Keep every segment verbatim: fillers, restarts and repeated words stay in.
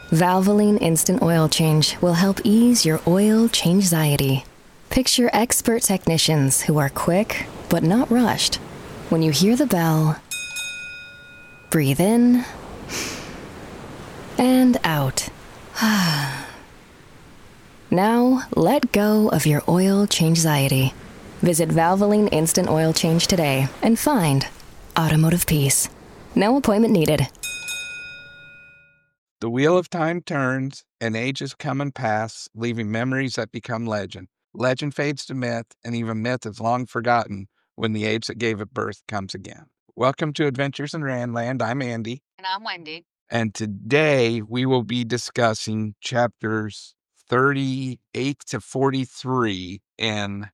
Valvoline Instant Oil Change will help ease your oil change-anxiety. Picture expert technicians who are quick, but not rushed. When you hear the bell, breathe in and out. Now, let go of your oil change-anxiety. Visit Valvoline Instant Oil Change today and find automotive peace. No appointment needed. The wheel of time turns, and ages come and pass, leaving memories that become legend. Legend fades to myth, and even myth is long forgotten when the age that gave it birth comes again. Welcome to Adventures in Randland. I'm Andy. And I'm Wendy. And today we will be discussing chapters thirty-eight to forty-three in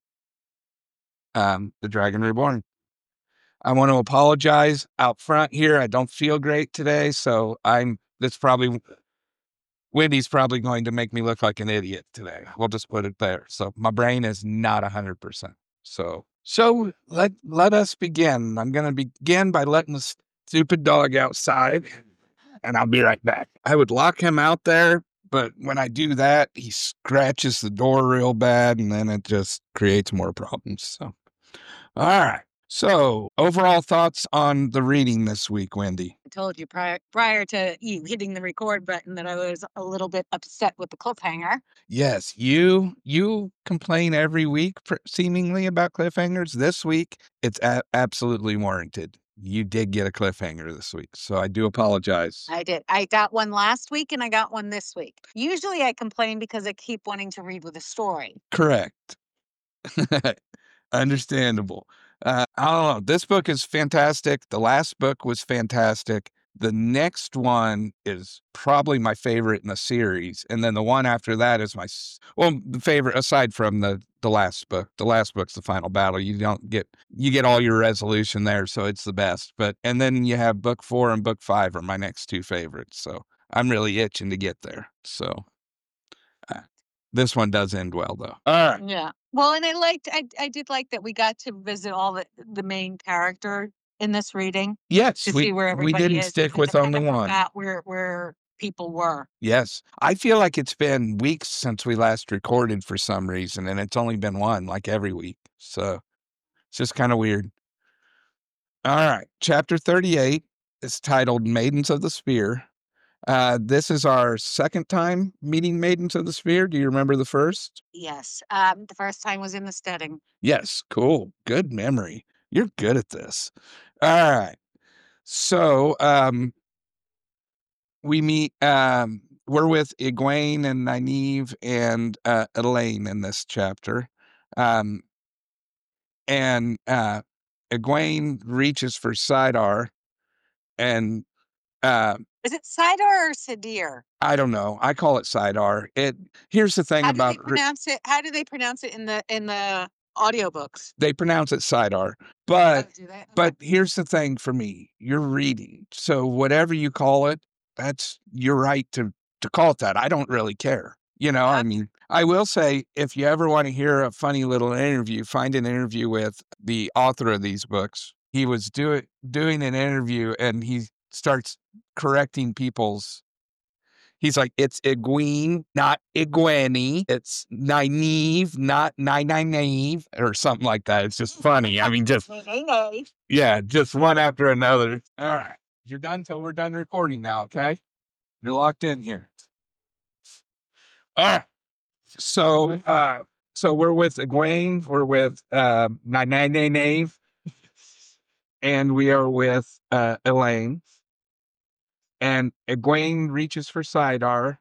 um, The Dragon Reborn. I want to apologize out front here. I don't feel great today, so I'm, that's probably, Wendy's probably going to make me look like an idiot today. We'll just put it there. So my brain is not one hundred percent. So, so let, let us begin. I'm going to begin by letting the stupid dog outside, and I'll be right back. I would lock him out there, but when I do that, he scratches the door real bad, and then it just creates more problems. So, all right. So, overall thoughts on the reading this week, Wendy? I told you prior prior to you hitting the record button that I was a little bit upset with the cliffhanger. Yes, you you complain every week pr- seemingly about cliffhangers. This week, it's a- absolutely warranted. You did get a cliffhanger this week, so I do apologize. I did. I got one last week and I got one this week. Usually I complain because I keep wanting to read with a story. Correct. Understandable. Uh, I don't know. This book is fantastic. The last book was fantastic. The next one is probably my favorite in the series. And then the one after that is my, s- well, the favorite aside from the, the last book. The last book's the final battle. You don't get, you get all your resolution there. So it's the best. But, and then you have book four and book five are my next two favorites. So I'm really itching to get there. So uh, this one does end well though. All right. Yeah. Well, and I liked I I did like that we got to visit all the the main character in this reading Yes, to we see where we everybody didn't is. stick Because with I only kind of one. forgot where where people were. Yes. I feel like it's been weeks since we last recorded for some reason, and it's only been one, like every week. So it's just kind of weird. All right. Chapter thirty-eight is titled Maidens of the Spear. Uh, this is our second time meeting Maidens of the Spear. Do you remember the first? Yes. Um, the first time was in the steading. Yes. Cool. Good memory. You're good at this. All right. So, um, we meet, um, we're with Egwene and Nynaeve and uh, Elaine in this chapter. Um, and uh, Egwene reaches for Sidar, and uh, Is it Sidar or Sadir? I don't know. I call it Sidar. It here's the thing How do they about re- pronounce it? How do they pronounce it in the in the audiobooks? they pronounce it Sidar, but Oh, do they? Okay. but here's the thing for me: you're reading, so whatever you call it, that's your right to to call it that. I don't really care. You know, I Okay. mean, I will say if you ever want to hear a funny little interview, find an interview with the author of these books. He was doing doing an interview and he starts correcting people's. He's like, it's Egwene, not Egwene. It's Nynaeve, not Nynaeve, or something like that. It's just funny. I mean, just Nay, nay, nay. yeah, just one after another. All right, you're done till we're done recording now. Okay, you're locked in here. All right. So, uh, so we're with Egwene, we're with uh, Nynaeve, and we are with uh, Elaine. And Egwene reaches for Sidar,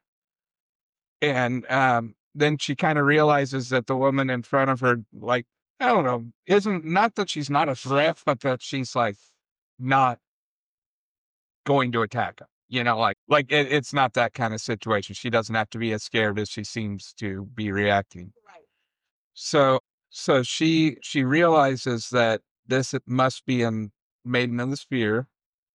and um, then she kind of realizes that the woman in front of her, like, I don't know, isn't not that she's not a threat, but that she's like not going to attack him. You know, like like it, it's not that kind of situation. She doesn't have to be as scared as she seems to be reacting. Right. So so she she realizes that this must be a maiden of the spear,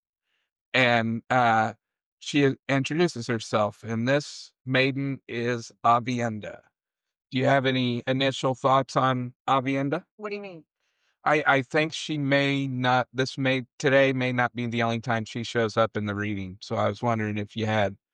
and uh, she introduces herself, and this maiden is Avienda. Do you have any initial thoughts on Avienda? What do you mean? I, I think she may not, this may, today may not be the only time she shows up in the reading. So I was wondering if you had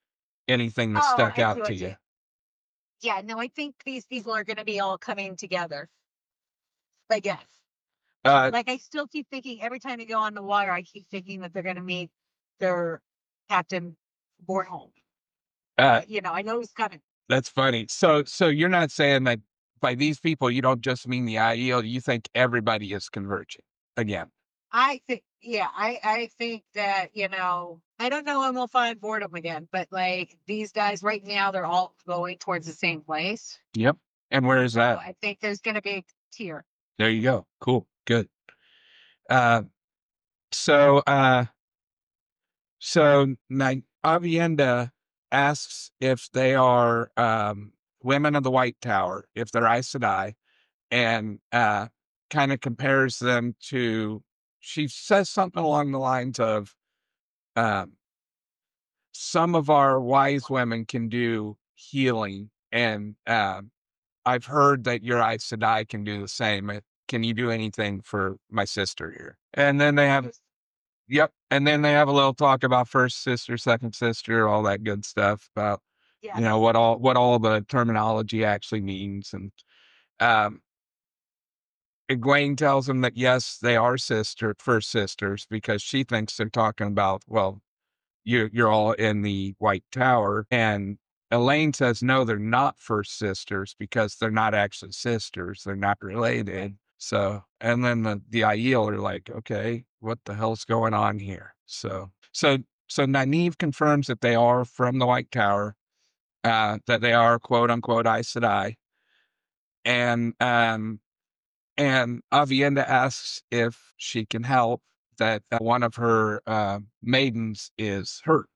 anything that Oh, stuck I see out to what you? you. Yeah, no, I think these people are going to be all coming together. I guess. Uh, Like I still keep thinking every time they go on the water, I keep thinking that they're going to meet their Captain Bornholm. uh, You know, I know he's coming. that's funny. So, so you're not saying that by these people, you don't just mean the I E L, you think everybody is converging again? I think, yeah, I I think that you know, I don't know when we'll find boredom again, but like these guys right now, they're all going towards the same place. Yep. And where is So that? I think there's going to be a tier. There you go. Cool. Good. Uh, so, uh, so now Avienda asks if they are um, women of the White Tower, if they're Aes Sedai, and uh, kind of compares them to. She says something along the lines of, um, "Some of our wise women can do healing, and um, I've heard that your Aes Sedai can do the same. Uh, Can you do anything for my sister here?" And then they have Yep, and then they have a little talk about first sister, second sister, all that good stuff about, Yeah. you know, what all what all the terminology actually means, and, um, Egwene tells them that, yes, they are sister first sisters because she thinks they're talking about, well, you you're all in the White Tower, and Elaine says, "No, they're not first sisters because they're not actually sisters, they're not related." So, and then the the Aiel are like, "Okay, what the hell's going on here?" So so so Nynaeve confirms that they are from the White Tower, uh, that they are quote unquote Aes Sedai, and um and Avienda asks if she can help, that uh, one of her uh, maidens is hurt.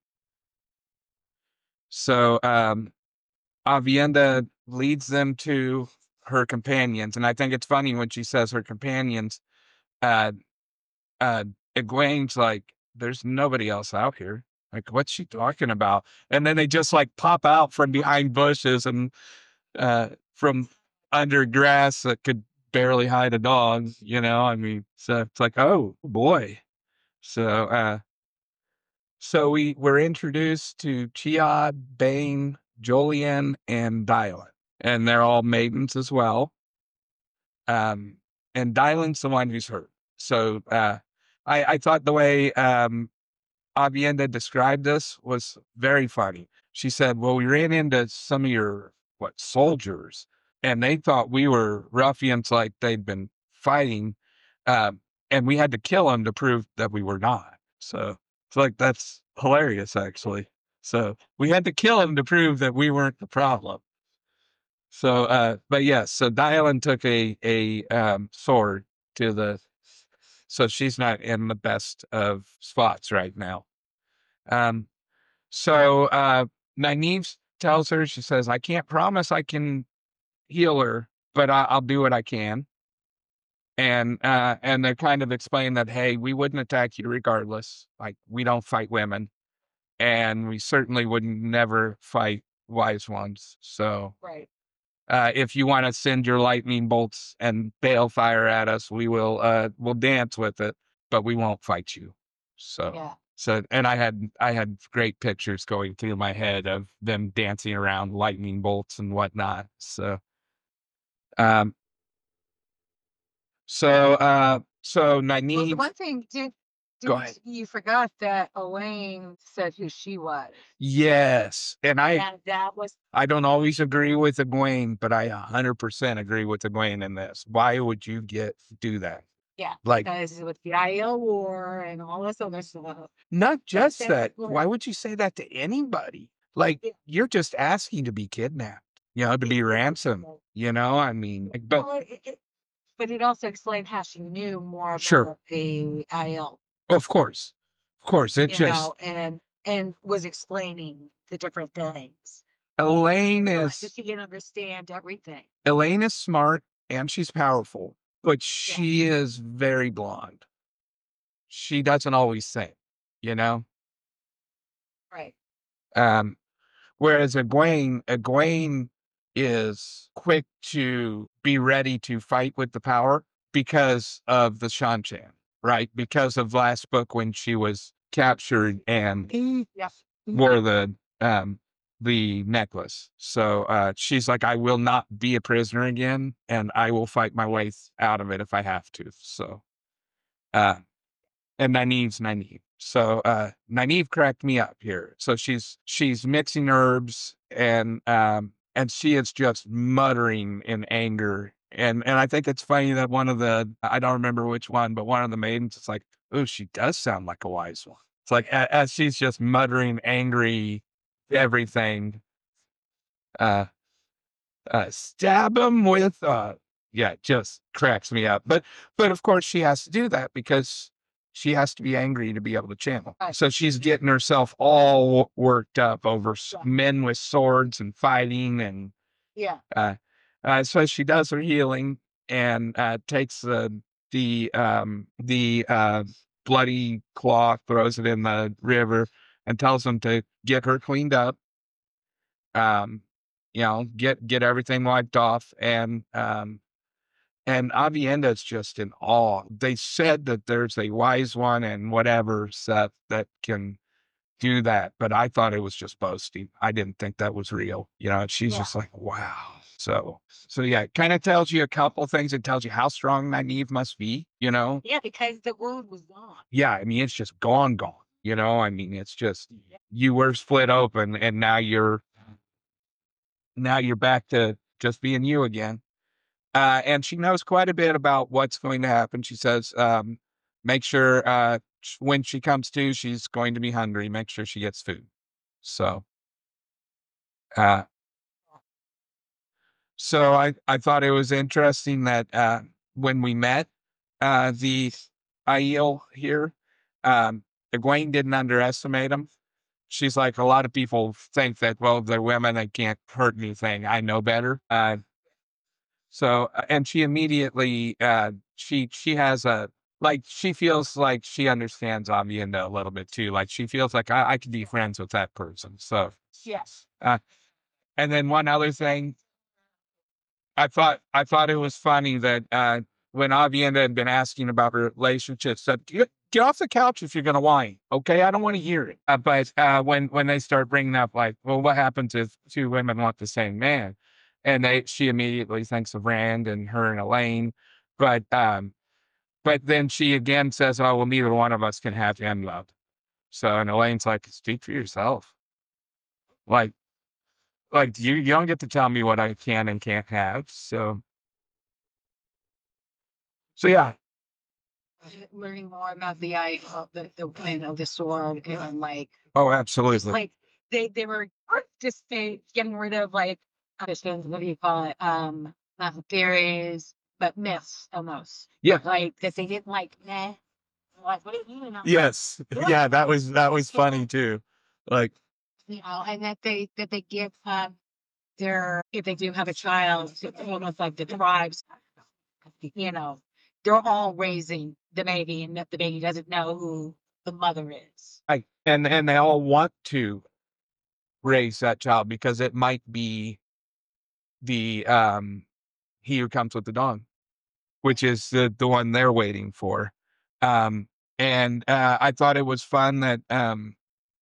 So um, Avienda leads them to her companions, and I think it's funny when she says her companions. Uh, uh, Egwene's like, "There's nobody else out here. Like, what's she talking about?" And then they just like pop out from behind bushes and uh, from under grass that could barely hide a dog. You know, I mean, so it's like, oh boy. So, uh, so we were introduced to Chiad, Bane, Jolien, and Dylan, and they're all maidens as well. Um, and Dylan's the one who's hurt. So uh, I, I thought the way um, Avienda described this was very funny. She said, "Well, we ran into some of your what soldiers, and they thought we were ruffians, like they'd been fighting, um, and we had to kill them to prove that we were not." So it's like that's hilarious, actually. So we had to kill him to prove that we weren't the problem. So, uh, but yes, so Dylan took a a um, sword to the, so she's not in the best of spots right now. Um, so uh, Nynaeve tells her, she says, "I can't promise I can heal her, but I, I'll do what I can." And uh, and they kind of explain that, hey, we wouldn't attack you regardless. Like we don't fight women, and we certainly would never fight wise ones. So Right. uh, if you want to send your lightning bolts and balefire at us, we will uh, we'll dance with it, but we won't fight you. So. Yeah. So, and I had I had great pictures going through my head of them dancing around lightning bolts and whatnot. So, um, so, uh, so Well, the Nynaeve, one thing did go did ahead. you forgot that Elaine said who she was. Yes, and I And that was I don't always agree with Egwene, but I a hundred percent agree with Egwene in this. Why would you get do that? yeah, Like, because with the I L War and all this other stuff. not just That's that. what- Why would you say that to anybody? Like, Yeah. you're just asking to be kidnapped, you know, to be ransomed. You know, I mean, like, but Well, it, it, but it also explained how she knew more about Sure. the I L, of course, of course, it you just know, and and was explaining the different things. Elaine So is she can understand everything. Elaine is smart and she's powerful, but she is very blonde. She doesn't always think, you know. Right. Um, whereas Egwene, Egwene is quick to be ready to fight with the power because of the Shanchan, right? Because of last book when she was captured and Yes. wore the um the necklace. So uh, she's like, I will not be a prisoner again, and I will fight my way th- out of it if I have to. So, uh, and Nynaeve's Nynaeve. So uh, Nynaeve cracked me up here. So she's she's mixing herbs, and um, and she is just muttering in anger. And and I think it's funny that one of the I don't remember which one, but one of the maidens is like, oh, she does sound like a wise one. It's like a- as she's just muttering angry everything. Uh, uh, stab him with uh, yeah, it just cracks me up. But but of course she has to do that because she has to be angry to be able to channel. Right. So she's getting herself all worked up over s- men with swords and fighting, and Yeah. uh, uh, so she does her healing and uh, takes the the um, the uh, bloody cloth, throws it in the river, and tells them to get her cleaned up. Um, you know, get get everything wiped off, and um, and Avienda's just in awe. They said that there's a wise one and whatever stuff that can do that, but I thought it was just boasting. I didn't think that was real. You know, she's Yeah. just like, wow. So, so yeah, it kind of tells you a couple things. It tells you how strong Nynaeve must be, you know? Yeah, because the wound was gone. Yeah, I mean, it's just gone, gone, you know? I mean, it's just, you were split open and now you're, now you're back to just being you again. Uh, and she knows quite a bit about what's going to happen. She says, um, make sure, uh, sh- when she comes to, she's going to be hungry. Make sure she gets food. So, uh, So I, I thought it was interesting that uh, when we met uh, the Aiel here, um, Egwene didn't underestimate him. She's like, a lot of people think that, well, they're women, they can't hurt anything. I know better. Uh, so, uh, and she immediately, uh, she she has a, like, she feels like she understands Avienda a little bit too. Like, she feels like I, I could be friends with that person. So, Yes. uh, and then one other thing, I thought I thought it was funny that uh, when Avienda had been asking about her relationship, said, "Get, get off the couch if you're going to whine, okay? I don't want to hear it." Uh, but uh, when when they start bringing up like, "Well, what happens if two women want the same man?" and they she immediately thinks of Rand and her and Elaine, but um, but then she again says, "Oh, well, neither one of us can have him love." So and Elaine's like, "Speak for yourself." Like like you you don't get to tell me what I can and can't have. So so yeah. Learning more about the eye of the, the plan of the sword and like Oh, just absolutely. like they they were just they getting rid of like understands what do you call it? Um not theories, but myths almost. Yeah. Like that they didn't like nah. Like what do you mean? Yes. Yeah, that was that was funny too. Like, You know, and that they that they give um their if they do have a child, it's almost like the tribes, you know, they're all raising the baby and that the baby doesn't know who the mother is. I and and they all want to raise that child because it might be the um he who comes with the dawn, which is the the one they're waiting for. Um and uh I thought it was fun that um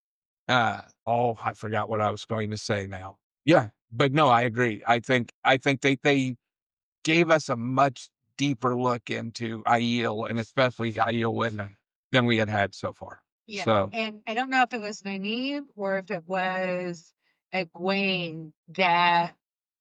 uh oh, I forgot what I was going to say now. Yeah, but no, I agree. I think I think they they gave us a much deeper look into Aiel and especially Aiel Winland than we had had so far. Yeah. So And I don't know if it was Nynaeve or if it was Egwene that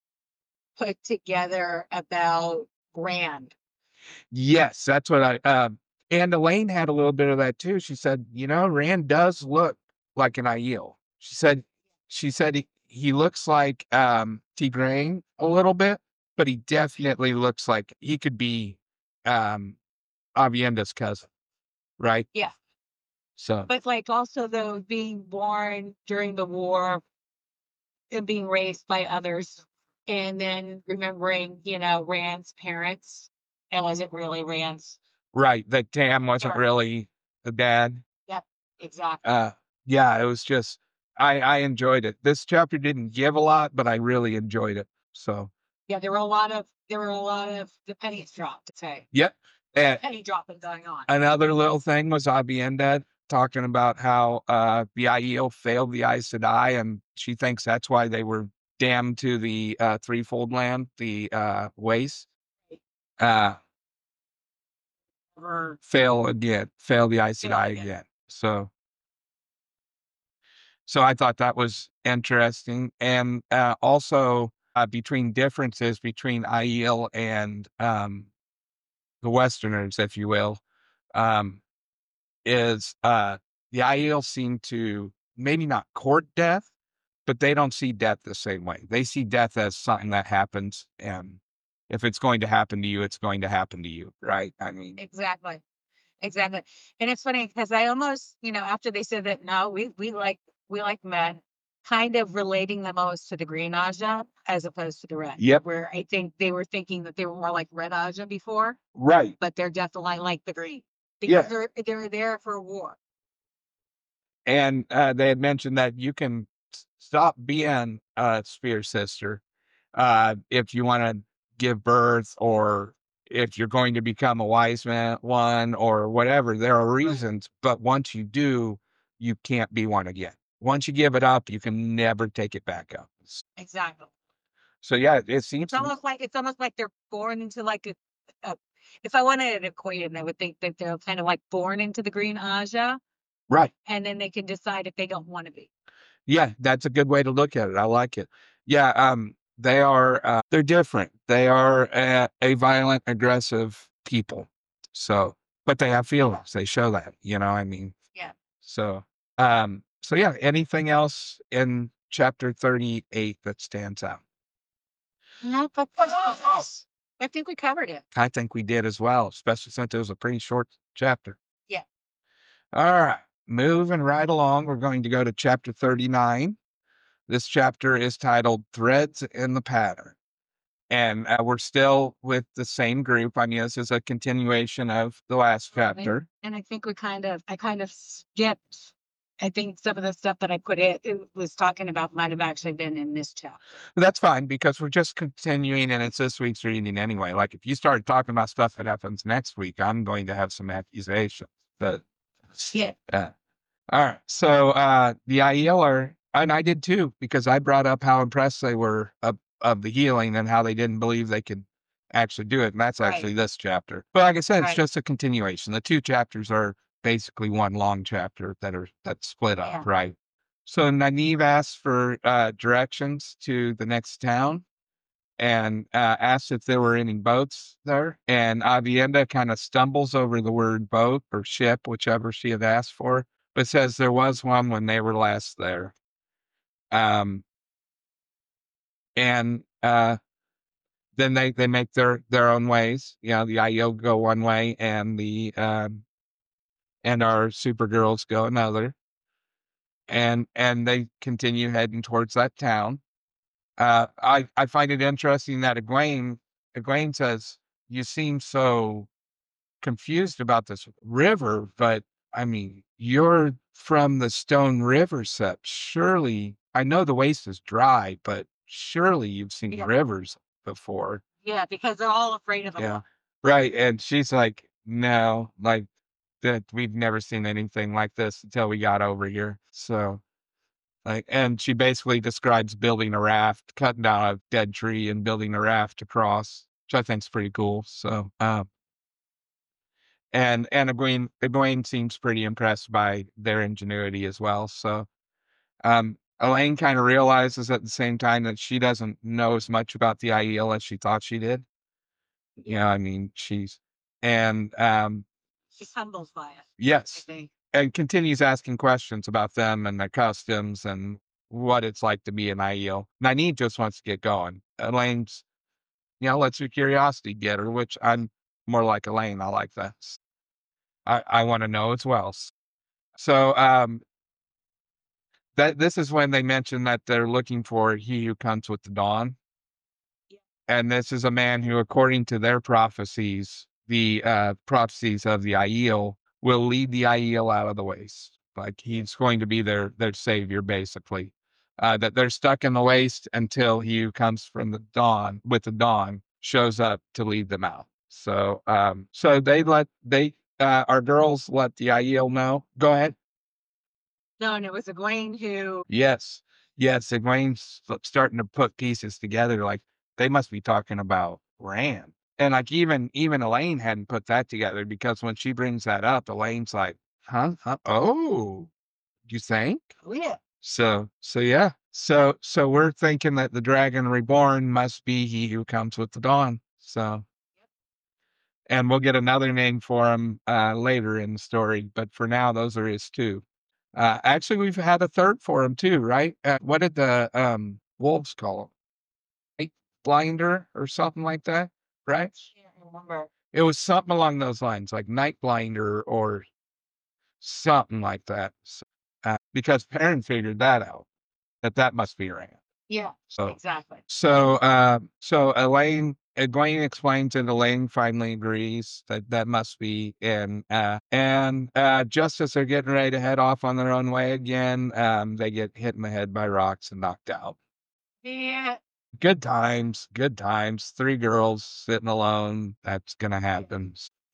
put together about Rand. yes, that's what I um and Elaine had a little bit of that too. She said, you know, Rand does look like an Aiel. She said she said he, he looks like um Tigraine a little bit, but he definitely looks like he could be um Avienda's cousin, right? Yeah. So But like also though being born during the war and being raised by others and then remembering, you know, Rand's parents and was it really Rand's? right, that Tam wasn't Sure. really the dad. Yep, exactly. Uh yeah, it was just I I enjoyed it. This chapter didn't give a lot, but I really enjoyed it. So Yeah, there were a lot of there were a lot of the pennies dropped to say. yep. And Penny dropping going on. another little thing was Avienda talking about how uh, the Aiel failed the Aes Sedai, and she thinks that's why they were damned to the uh, threefold land, the uh, waste. Uh, Or fail again, fail the Aes Fail Sedai again. again. So, so I thought that was interesting, and uh, also uh, between differences between Aiel and um, the Westerners, if you will, um, is uh, the Aiel seem to maybe not court death, but they don't see death the same way. They see death as something that happens, and if it's going to happen to you, it's going to happen to you, right? I mean, exactly. Exactly. And it's funny because I almost, you know, after they said that, no, we we like we like men, kind of relating the most to the green Aja as opposed to the red. Yep. Where I think they were thinking that they were more like red Aja before, right. but they're definitely like the green Yeah. because they're they're there for a war. And uh, they had mentioned that you can s- stop being a spear sister uh, if you want to give birth, or if you're going to become a wise man one, or whatever. There are reasons, but once you do, you can't be one again. Once you give it up, you can never take it back up. Exactly. So yeah, it seems It's almost like it's almost like they're born into like a, a if I wanted to equate it, I would think that they're kind of like born into the green Aja, right. and then they can decide if they don't want to be. Yeah, that's a good way to look at it. I like it. Yeah, um, they are uh, they're different. They are a, a violent, aggressive people. So, but they have feelings. They show that. You know, I mean. Yeah. So, um, so yeah. Anything else in chapter thirty-eight that stands out? No, but I think we covered it. I think we did as well, especially since it was a pretty short chapter. Yeah. All right, moving right along. We're going to go to chapter thirty-nine. This chapter is titled Threads in the Pattern. And uh, we're still with the same group. I mean, this is a continuation of the last chapter. And I think we kind of, I kind of skipped. I think some of the stuff that I put it, it was talking about might have actually been in this chapter. That's fine because we're just continuing and it's this week's reading anyway. Like if you start talking about stuff that happens next week, I'm going to have some accusations. But Yeah. uh, all right. So uh, the Aiel are, and I did too, because I brought up how impressed they were of, of the healing and how they didn't believe they could actually do it. And that's Right. actually this chapter. But like I said, it's Right. just a continuation. The two chapters are basically one long chapter that are that's split up, Yeah. right? So Nynaeve asks for uh, directions to the next town and uh, asked if there were any boats there. And Avienda kind of stumbles over the word boat or ship, whichever she had asked for, but says there was one when they were last there. Um, and uh, then they, they make their, their own ways. You know, the Aiel go one way and the um, and our Supergirls go another. And and they continue heading towards that town. Uh, I, I find it interesting that Egwene, Egwene says, you seem so confused about this river, but I mean, you're from the Stone River sept. Surely, I know the waste is dry, but surely you've seen Yeah. rivers before. Yeah, because they're all afraid of the Yeah. water. Right. And she's like, no, like that we've never seen anything like this until we got over here. So like, and she basically describes building a raft, cutting down a dead tree and building a raft across, which I think is pretty cool. So, um, and and Egwene, Egwene seems pretty impressed by their ingenuity as well. So, um, Elaine kind of realizes at the same time that she doesn't know as much about the Aiel as she thought she did. You know, I mean, she's and um, She's humbled by it. I yes, think. and continues asking questions about them and their customs and what it's like to be an Aiel. Nynaeve just wants to get going. Elaine's, you know, lets her curiosity get her, which I'm more like Elaine. I like that. I, I want to know as well. So um, that this is when they mention that they're looking for he who comes with the dawn. Yeah. And this is a man who, according to their prophecies, the uh, prophecies of the Aiel, will lead the Aiel out of the waste. Like he's going to be their their savior, basically. Uh, that they're stuck in the waste until he who comes from the dawn with the dawn shows up to lead them out. So um, so they let they uh, our girls let the Aiel know. Go ahead. No, and it was Egwene who. Yes. Yes. Egwene's s- starting to put pieces together. Like they must be talking about Rand. And like even even Elaine hadn't put that together because when she brings that up, Elaine's like, huh? Huh? Oh, you think? Oh yeah. So so yeah. So so we're thinking that the Dragon Reborn must be he who comes with the dawn. So and we'll get another name for him uh, later in the story, but for now, those are his two. Uh, actually, we've had a third for him too, right? Uh, what did the um, wolves call him? Night Blinder or something like that, right? Can't remember. It was something along those lines, like Night Blinder or something like that. So, uh, because Perrin figured that out, that that must be Rand. Yeah, So exactly. So, uh, so Elaine, Egwene explains and Elaine finally agrees that that must be in, uh, and, uh, just as they're getting ready to head off on their own way again, um, they get hit in the head by rocks and knocked out. Yeah. Good times, good times. Three girls sitting alone. That's gonna happen.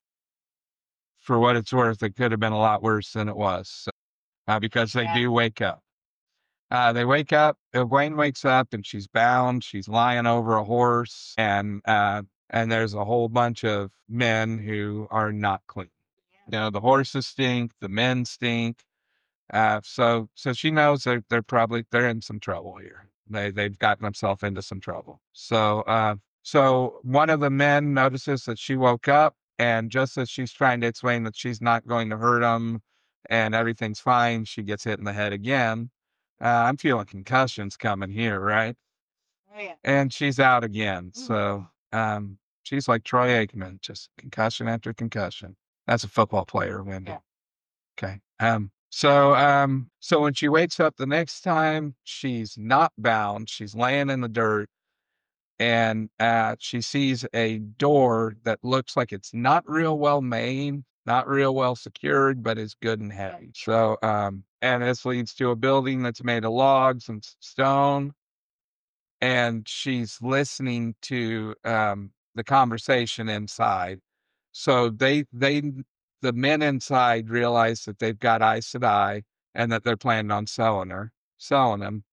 For what it's worth, it could have been a lot worse than it was, so, uh, because they Yeah. do wake up. Uh, they wake up, Egwene wakes up and she's bound. She's lying over a horse and, uh, and there's a whole bunch of men who are not clean. You know, the horses stink, the men stink. Uh, so, so she knows that they're probably, they're in some trouble here. They, they've gotten themselves into some trouble. So, uh, so one of the men notices that she woke up and just as she's trying to explain that she's not going to hurt him and everything's fine, she gets hit in the head again. Uh, I'm feeling concussions coming here, right? Oh yeah. And she's out again. So um, she's like Troy Aikman, just concussion after concussion. That's a football player, Wendy. Yeah. Okay. Um, so um, so when she wakes up the next time, she's not bound. She's laying in the dirt and uh, she sees a door that looks like it's not real well made, not real well secured, but is good and heavy. So, um, and this leads to a building that's made of logs and s- stone. And she's listening to um, the conversation inside. So they, they, the men inside realize that they've got Aes Sedai and that they're planning on selling her, selling him.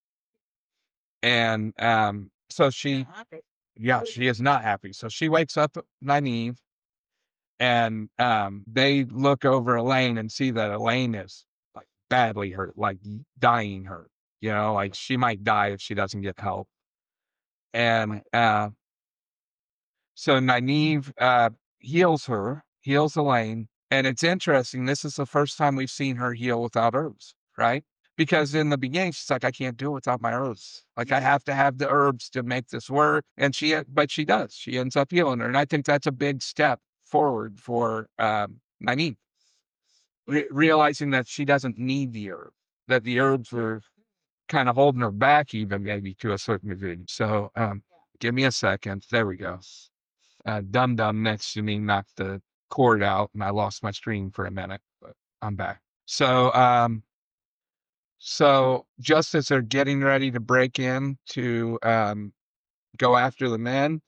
And um, so she, yeah, she is not happy. So she wakes up Nynaeve and um, they look over Elaine and see that Elaine is like badly hurt, like dying hurt. You know, like she might die if she doesn't get help. And uh, so Nynaeve uh, heals her, heals Elaine. And it's interesting. This is the first time we've seen her heal without herbs, right? Because in the beginning, she's like, I can't do it without my herbs. Like I have to have the herbs to make this work. And she, but she does. She ends up healing her. And I think that's a big step forward for um, Nynaeve, Re- realizing that she doesn't need the herb, that the herbs were kind of holding her back, even maybe to a certain degree. So um, give me a second. There we go. Uh, Dum Dum next to me knocked the cord out and I lost my stream for a minute, but I'm back. So, um, so just as they're getting ready to break in to um, go after the men,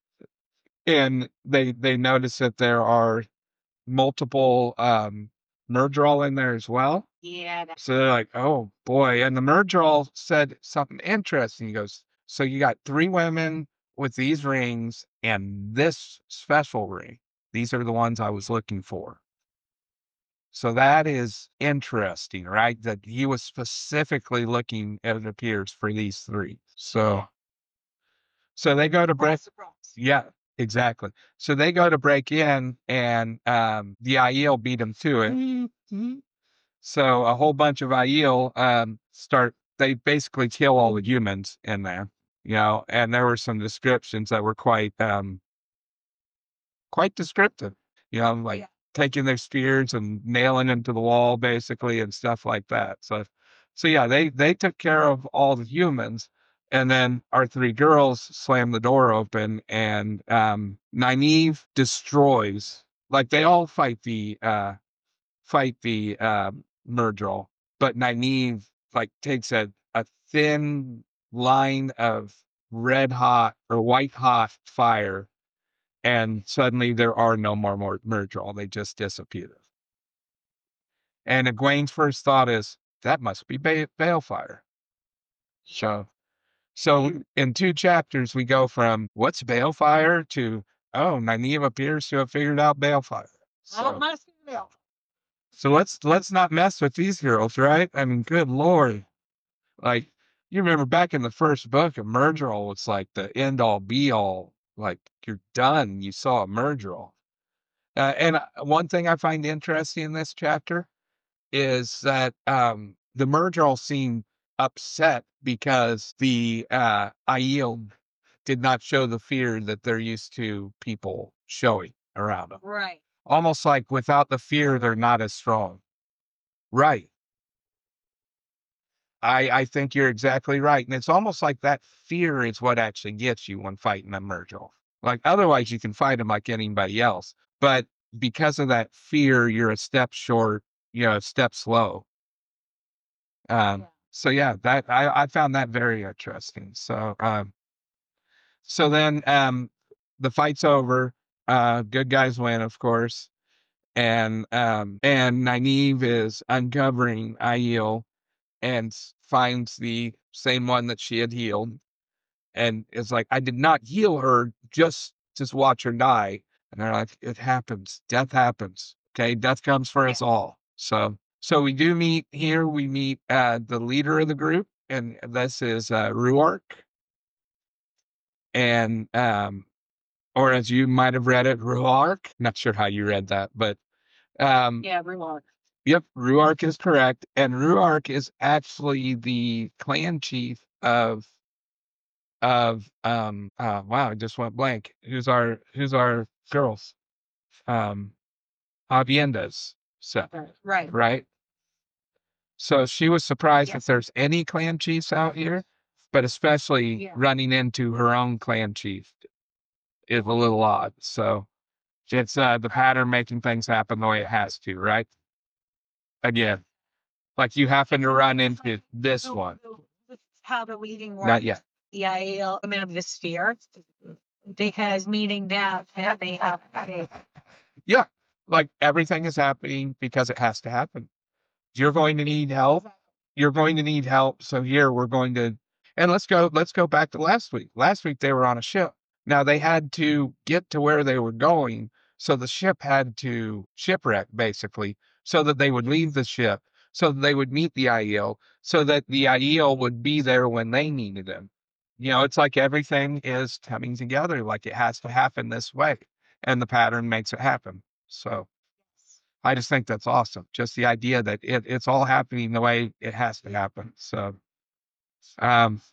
and they they notice that there are multiple um, Murdral in there as well. Yeah. That, So they're like, oh boy. And the Murdral said something interesting. He goes, so you got three women with these rings and this special ring. These are the ones I was looking for. So that is interesting, right? That he was specifically looking, it appears, for these three. So, so they go to break. Yeah, exactly. So they go to break in, and um, the Aiel beat them to it. So a whole bunch of Aiel um, start. They basically kill all the humans in there, you know. And there were some descriptions that were quite um, quite descriptive, you know, like yeah. taking their spears and nailing them to the wall, basically, and stuff like that. So, so yeah, they they took care of all the humans, and then our three girls slam the door open, and um, Nynaeve destroys. Like they all fight the uh, fight the uh, Murdral, but Nynaeve like takes a a thin line of red hot or white hot fire and suddenly there are no more more Myrddraal. They just disappear. And Egwene's first thought is, that must be ba- Balefire. So, so in two chapters, we go from what's Balefire to, oh, Nynaeve appears to have figured out Balefire. Oh, So, must be Bill. so let's let's not mess with these girls, right? I mean, good lord. Like, you remember back in the first book, a Myrddraal was like the end all be all. Like, you're done. You saw a Myrddraal. Uh, and uh, one thing I find interesting in this chapter is that um, the Myrddraal seem upset because the uh, Aiel did not show the fear that they're used to people showing around them. Right. Almost like without the fear, they're not as strong. Right. I, I think you're exactly right. And it's almost like that fear is what actually gets you when fighting a Myrddraal. Like, otherwise you can fight them like anybody else. But because of that fear, you're a step short, you know, a step slow. Um, Yeah. so yeah, that I, I found that very interesting. So um so then um the fight's over. Uh good guys win, of course. And um and Nynaeve is uncovering Aiel and s- finds the same one that she had healed, and is like, I did not heal her, just just watch her die. And they're like, it happens. Death happens. Okay, death comes for Yeah. us all. So so we do meet here. We meet uh the leader of the group, and this is uh Ruark. And um or as you might have read it, Ruark. Not sure how you read that, but um Yeah, Ruark. yep, Ruark is correct. And Ruark is actually the clan chief of of um uh wow, I just went blank. Who's our who's our girls? Um Avienda's so Right. right. So she was surprised Yeah. if there's any clan chiefs out here, but especially Yeah. running into her own clan chief is a little odd. So it's uh the pattern making things happen the way it has to, right? Again, like you happen to run into this So, one. so this is how the reading Not works. yet. The Aiel, I mean, of the sphere, because meaning that that they have a Yeah. Like everything is happening because it has to happen. You're going to need help. You're going to need help. So here we're going to, and let's go, let's go back to last week. Last week they were on a ship. Now they had to get to where they were going. So the ship had to shipwreck basically so that they would leave the ship, so that they would meet the Aiel, so that the Aiel would be there when they needed them. You know, it's like everything is coming together, like it has to happen this way. And the pattern makes it happen. So I just think that's awesome. Just the idea that it, it's all happening the way it has to happen. So, um,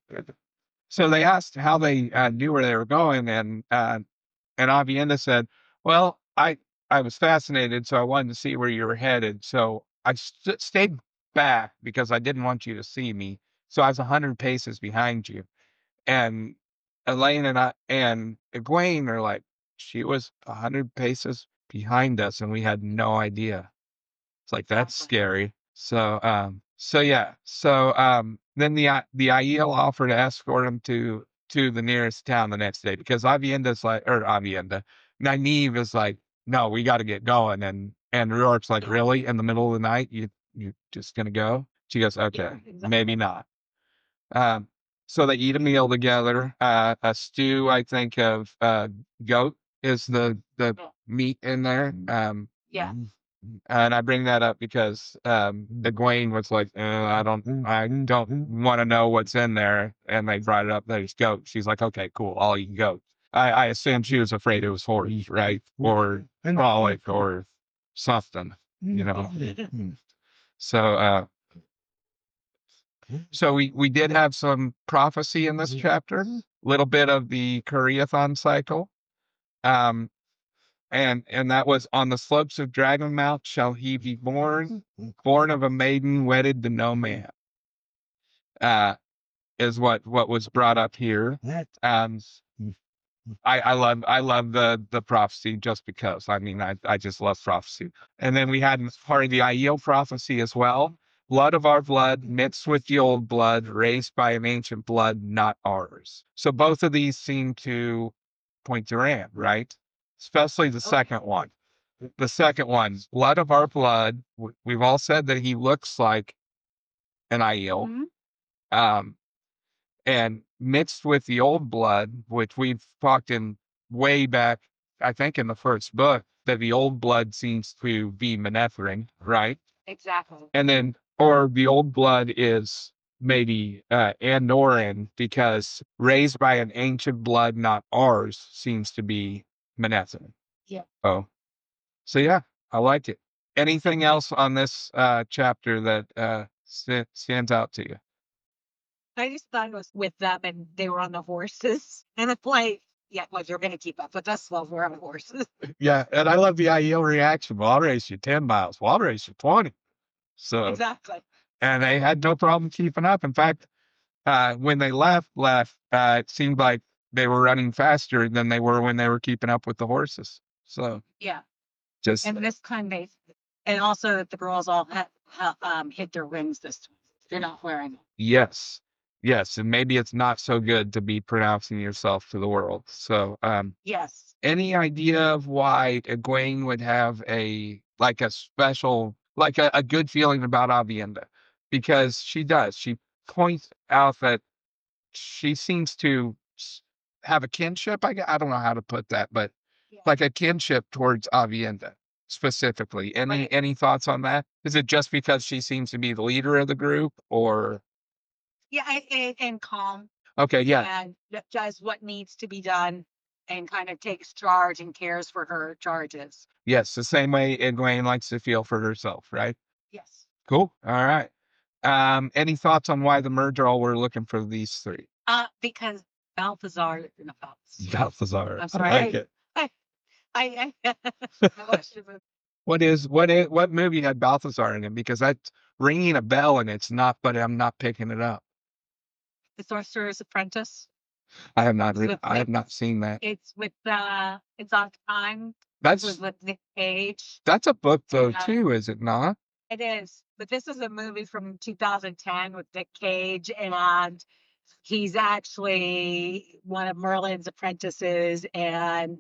so they asked how they uh, knew where they were going, and uh, and Avienda said, "Well, I I was fascinated, so I wanted to see where you were headed. So I st- stayed back because I didn't want you to see me. So I was a hundred paces behind you." And Elaine and I and Egwene are like, she was a hundred paces behind us, and we had no idea. It's like, that's scary. So, um, so yeah. So, um, then the, I- the Aiel offered to escort him to, to the nearest town the next day because Avienda's like, or Avienda, Nynaeve is like, no, we got to get going. And, and Ruark's like, really? In the middle of the night, you, you just gonna go? She goes, okay, Yeah, exactly. maybe not. Um, so they eat a meal together, uh, a stew, I think of, uh, goat is the, the meat in there. Um, yeah. and I bring that up because um, Egwene was like, uh, I don't, I don't want to know what's in there, and they brought it up. There's goat. She's like, okay, cool, I'll eat goat. I, I assume she was afraid it was horse, right, or frolic, or something, you know. So, uh, so we we did have some prophecy in this chapter, a little bit of the Kuriathon cycle. Um, And and that was on the slopes of Dragon Mount shall he be born, born of a maiden wedded to no man. Uh, is what what was brought up here. Um, I I love I love the the prophecy just because I mean I I just love prophecy. And then we had part of the Aiel prophecy as well. Blood of our blood mixed with the old blood, raised by an ancient blood, not ours. So both of these seem to Point Duran, right? Especially the Oh, second one. The second one, Blood of Our Blood. w- We've all said that he looks like an Aiel. mhm. Um, and mixed with the old blood, which we've talked in way back, I think in the first book, that the old blood seems to be Manethering, right? Exactly. And then, or the old blood is maybe uh, Andoran, because raised by an ancient blood, not ours, seems to be Manethering. Yeah. Oh, so yeah, I like it. Anything else on this uh, chapter that uh, st- stands out to you? I just thought it was with them and they were on the horses. And it's like, yeah, well, you're going to keep up with us while we're on horses. Yeah, and I love the Aiel reaction. Well, I'll race you ten miles. Well, I'll race you twenty. So, Exactly. and they had no problem keeping up. In fact, uh, when they left, left, uh, it seemed like they were running faster than they were when they were keeping up with the horses. So, Yeah. just And this time they, and also that the girls all ha, ha, um, hit their rings this time. They're not wearing them. yes, yes, and maybe it's not so good to be pronouncing yourself to the world. So, um, Yes. any idea of why Egwene would have a like a special, like a, a good feeling about Avienda? Because she does. She points out that she seems to s- have a kinship. I, gue- I don't know how to put that, but Yeah. like a kinship towards Avienda specifically. Any Right. any thoughts on that? Is it just because she seems to be the leader of the group, or Yeah. And, and, and calm okay, yeah, and that does what needs to be done and kind of takes charge and cares for her charges. yes, the same way Egwene likes to feel for herself, right? Yes. Cool. All right. Um, any thoughts on why the Murdral were looking for these three? Uh, because Balthazar, no, Balthazar. Balthazar. I'm I sorry. like I, it. I, I, I, I watched the movie. What is what is what movie had Balthazar in it? Because that's ringing a bell and it's not, but I'm not picking it up. The Sorcerer's Apprentice. I have not It's re- with I have Nick. not seen that. It's with uh, it's on Time. It That's was with Nick Cage. that's a book though Yeah. too, is it not? It is, but this is a movie from two thousand ten with Nick Cage, and he's actually one of Merlin's apprentices, and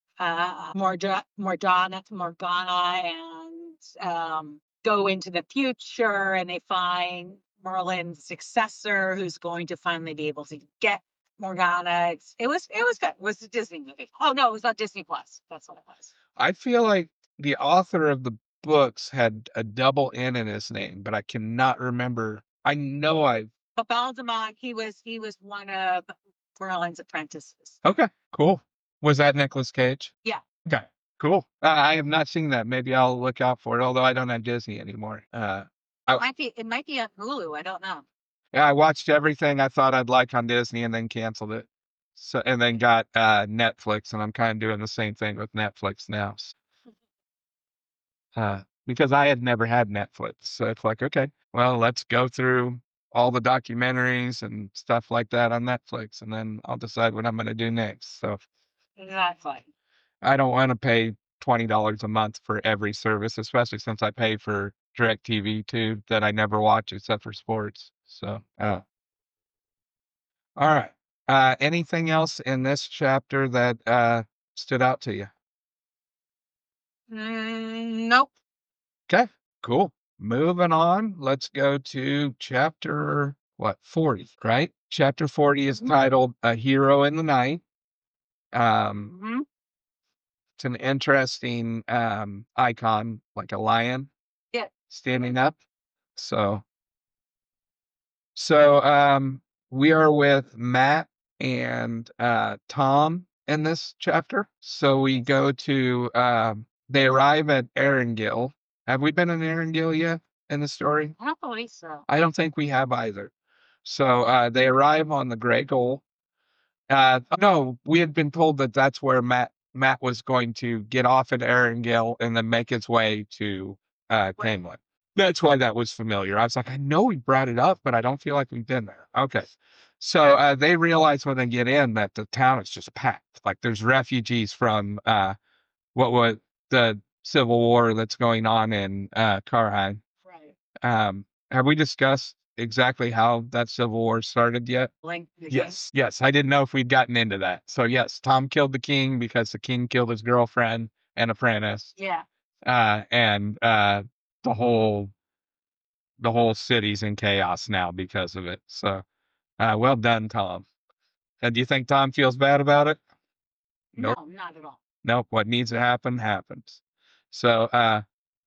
uh, Morda- Mordana, Morgana, and um, go into the future, and they find Merlin's successor, who's going to finally be able to get Morgana. It's, it was it was good. It was a Disney movie. Oh no, it was on Disney Plus. That's what it was. I feel like the author of the books had a double N in his name, but I cannot remember. I know I've But Baldemont, he was he was one of Merlin's apprentices. okay, cool. Was that Nicolas Cage? Yeah. Okay, cool. Uh, I have not seen that. Maybe I'll look out for it, although I don't have Disney anymore. Uh, I, Might be it might be on Hulu. I don't know. yeah, I watched everything I thought I'd like on Disney and then canceled it. So and then got uh, Netflix, and I'm kind of doing the same thing with Netflix now. S- Uh, because I had never had Netflix, so it's like, okay, well, let's go through all the documentaries and stuff like that on Netflix, and then I'll decide what I'm going to do next. So Exactly. I don't want to pay twenty dollars a month for every service, especially since I pay for DirecTV too, that I never watch except for sports. So, uh, all right. Uh, anything else in this chapter that uh, stood out to you? Mm, nope. Okay, cool. Moving on. Let's go to chapter what forty, right? Chapter forty is titled "A Hero in the Night." Um, Hmm. it's an interesting um icon, like a lion Yeah. standing up. So, so um, we are with Matt and uh, Tom in this chapter. So we go to um, they arrive at Erangel. Have we been in Erangel yet in the story? I don't believe so. I don't think we have either. So uh, they arrive on the Grey Gull. Uh, no, we had been told that that's where Matt Matt was going to get off at Erangel and then make his way to uh, Right. Camelot. That's why that was familiar. I was like, I know we brought it up, but I don't feel like we've been there. Okay. So uh, they realize when they get in that the town is just packed. Like there's refugees from uh, what was the civil war that's going on in uh, Karheim. Right. Um, have we discussed exactly how that Civil War started yet? Like the king? Yes, yes. I didn't know if we'd gotten into that. So yes, Tom killed the king because the king killed his girlfriend and apprentice. Yeah. Uh, and uh, the whole the whole city's in chaos now because of it. So, uh, well done, Tom. And do you think Tom feels bad about it? No, Nope. not at all. Nope. What needs to happen happens. So, uh,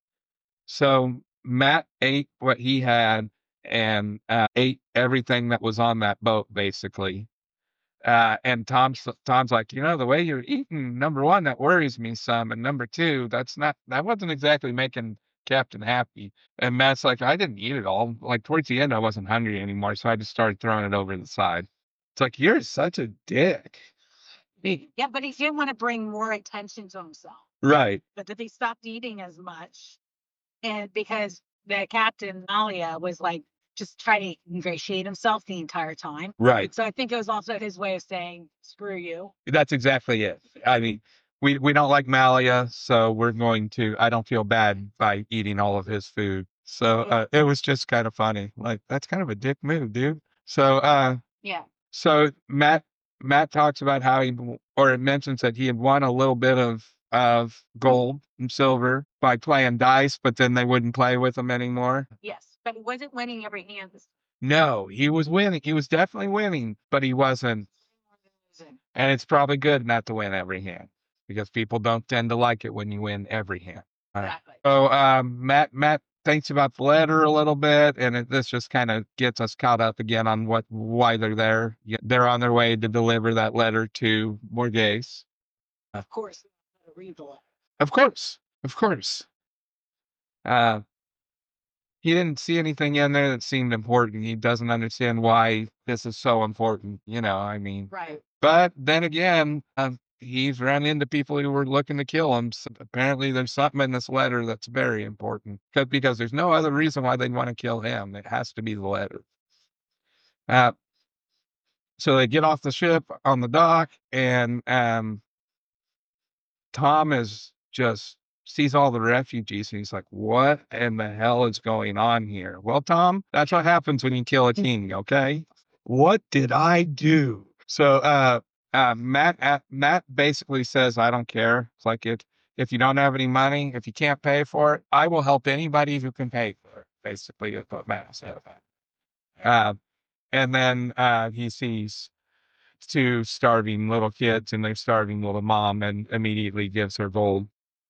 so Matt ate what he had and uh, ate everything that was on that boat, basically. Uh, and Tom's Tom's like, you know, the way you're eating, number one, that worries me some, and number two, that's not that wasn't exactly making Captain happy. And Matt's like, I didn't eat it all. Like towards the end, I wasn't hungry anymore, so I just started throwing it over the side. It's like you're such a dick. Yeah, but he didn't want to bring more attention to himself. Right. But that he stopped eating as much, and because the captain Malia was like just trying to ingratiate himself the entire time. Right. So I think it was also his way of saying screw you. That's exactly it. I mean, we we don't like Malia, so we're going to. I don't feel bad by eating all of his food. So uh, it was just kind of funny. Like that's kind of a dick move, dude. So uh, Yeah. so Matt Matt talks about how he or it mentions that he had won a little bit of of gold and silver by playing dice, but then they wouldn't play with him anymore. Yes, but he wasn't winning every hand. No, he was winning. He was definitely winning, but he wasn't. And it's probably good not to win every hand because people don't tend to like it when you win every hand. All right. Exactly. So um, Matt Matt thinks about the letter a little bit, and it, this just kind of gets us caught up again on what why they're there. Yeah, they're on their way to deliver that letter to Borghese. Of course, read the letter. Of course, of course. Uh, he didn't see anything in there that seemed important. He doesn't understand why this is so important. You know, I mean, Right. But then again, um, he's run into people who were looking to kill him. So apparently, there's something in this letter that's very important because because there's no other reason why they'd want to kill him. It has to be the letter. Uh, so they get off the ship on the dock, and um, Tom is just sees all the refugees, and he's like, "What in the hell is going on here?" Well, Tom, that's what happens when you kill a king. Okay, what did I do? So, uh, uh, Matt, uh, Matt basically says, I don't care. It's like, if, if you don't have any money, if you can't pay for it, I will help anybody who can pay for it. Basically, is what Matt said. Uh, and then, uh, he sees two starving little kids and their starving little mom and immediately gives her gold.